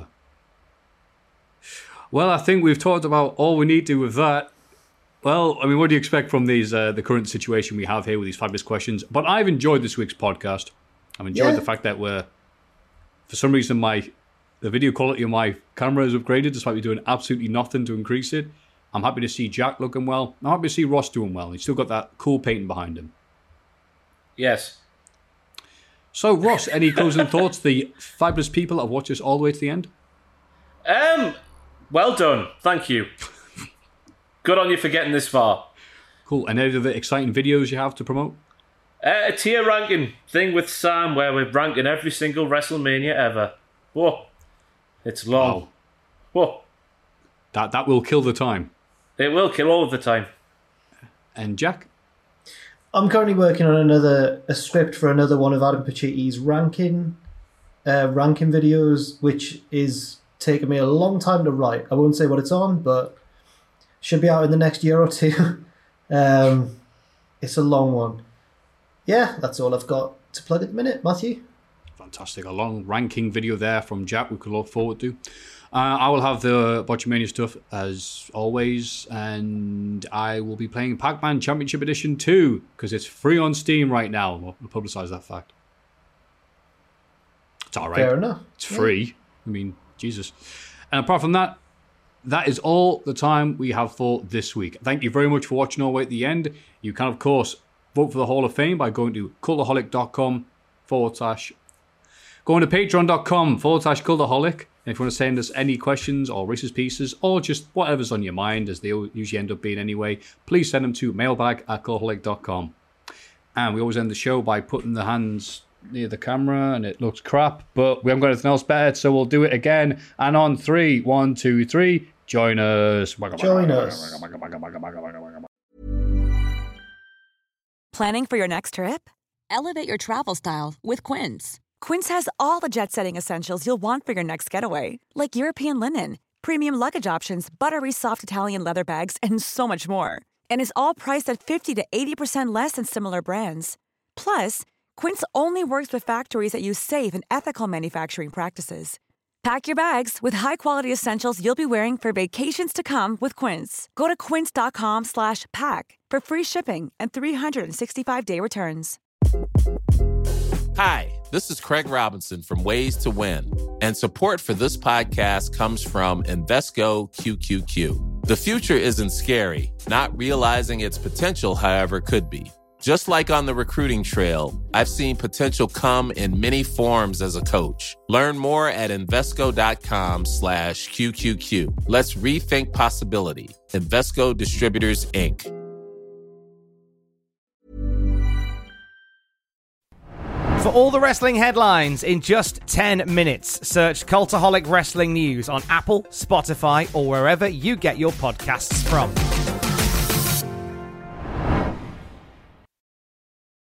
Well, I think we've talked about all we need to with that. Well, I mean, what do you expect from these the current situation we have here with these fabulous questions? But I've enjoyed this week's podcast. I've enjoyed the fact that for some reason, the video quality of my camera is upgraded, despite me doing absolutely nothing to increase it. I'm happy to see Jack looking well. I'm happy to see Ross doing well. He's still got that cool painting behind him. Yes. So, Ross, any closing thoughts? The fabulous people that have watched us all the way to the end? Well done. Thank you. Good on you for getting this far. Cool. And any other exciting videos you have to promote? A tier ranking thing with Sam where we're ranking every single WrestleMania ever. Whoa. It's long. Wow. Whoa. That will kill the time. It will kill all of the time. And Jack? I'm currently working on a script for another one of Adam Pachiti's ranking videos, which is taking me a long time to write. I won't say what it's on, but should be out in the next year or two. It's a long one. Yeah, that's all I've got to plug at the minute. Matthew? Fantastic. A long ranking video there from Jack we could look forward to. I will have the Botchamania stuff as always, and I will be playing Pac-Man Championship Edition 2 because it's free on Steam right now. We'll publicise that fact. It's all right. Fair enough. It's free. I mean, Jesus. And apart from that, that is all the time we have for this week. Thank you very much for watching all the way at the end. You can, of course, vote for the Hall of Fame by going to cultaholic.com/ going to patreon.com/cultaholic. And if you want to send us any questions or racist pieces or just whatever's on your mind, as they usually end up being anyway, please send them to mailbag@cultaholic.com. And we always end the show by putting the hands near the camera, and it looks crap, but we haven't got anything else better, so we'll do it again. And on 3, 1, 2, 3, join us. Join us. Planning for your next trip? Elevate your travel style with Quince. Quince has all the jet-setting essentials you'll want for your next getaway, like European linen, premium luggage options, buttery soft Italian leather bags, and so much more. And is all priced at 50 to 80% less than similar brands. Plus, Quince only works with factories that use safe and ethical manufacturing practices. Pack your bags with high-quality essentials you'll be wearing for vacations to come with Quince. Go to quince.com/pack for free shipping and 365-day returns. Hi, this is Craig Robinson from Ways to Win, and support for this podcast comes from Invesco QQQ. The future isn't scary. Not realizing its potential, however, could be. Just like on the recruiting trail, I've seen potential come in many forms as a coach. Learn more at Invesco.com/QQQ. Let's rethink possibility. Invesco Distributors, Inc. For all the wrestling headlines in just 10 minutes, search Cultaholic Wrestling News on Apple, Spotify, or wherever you get your podcasts from.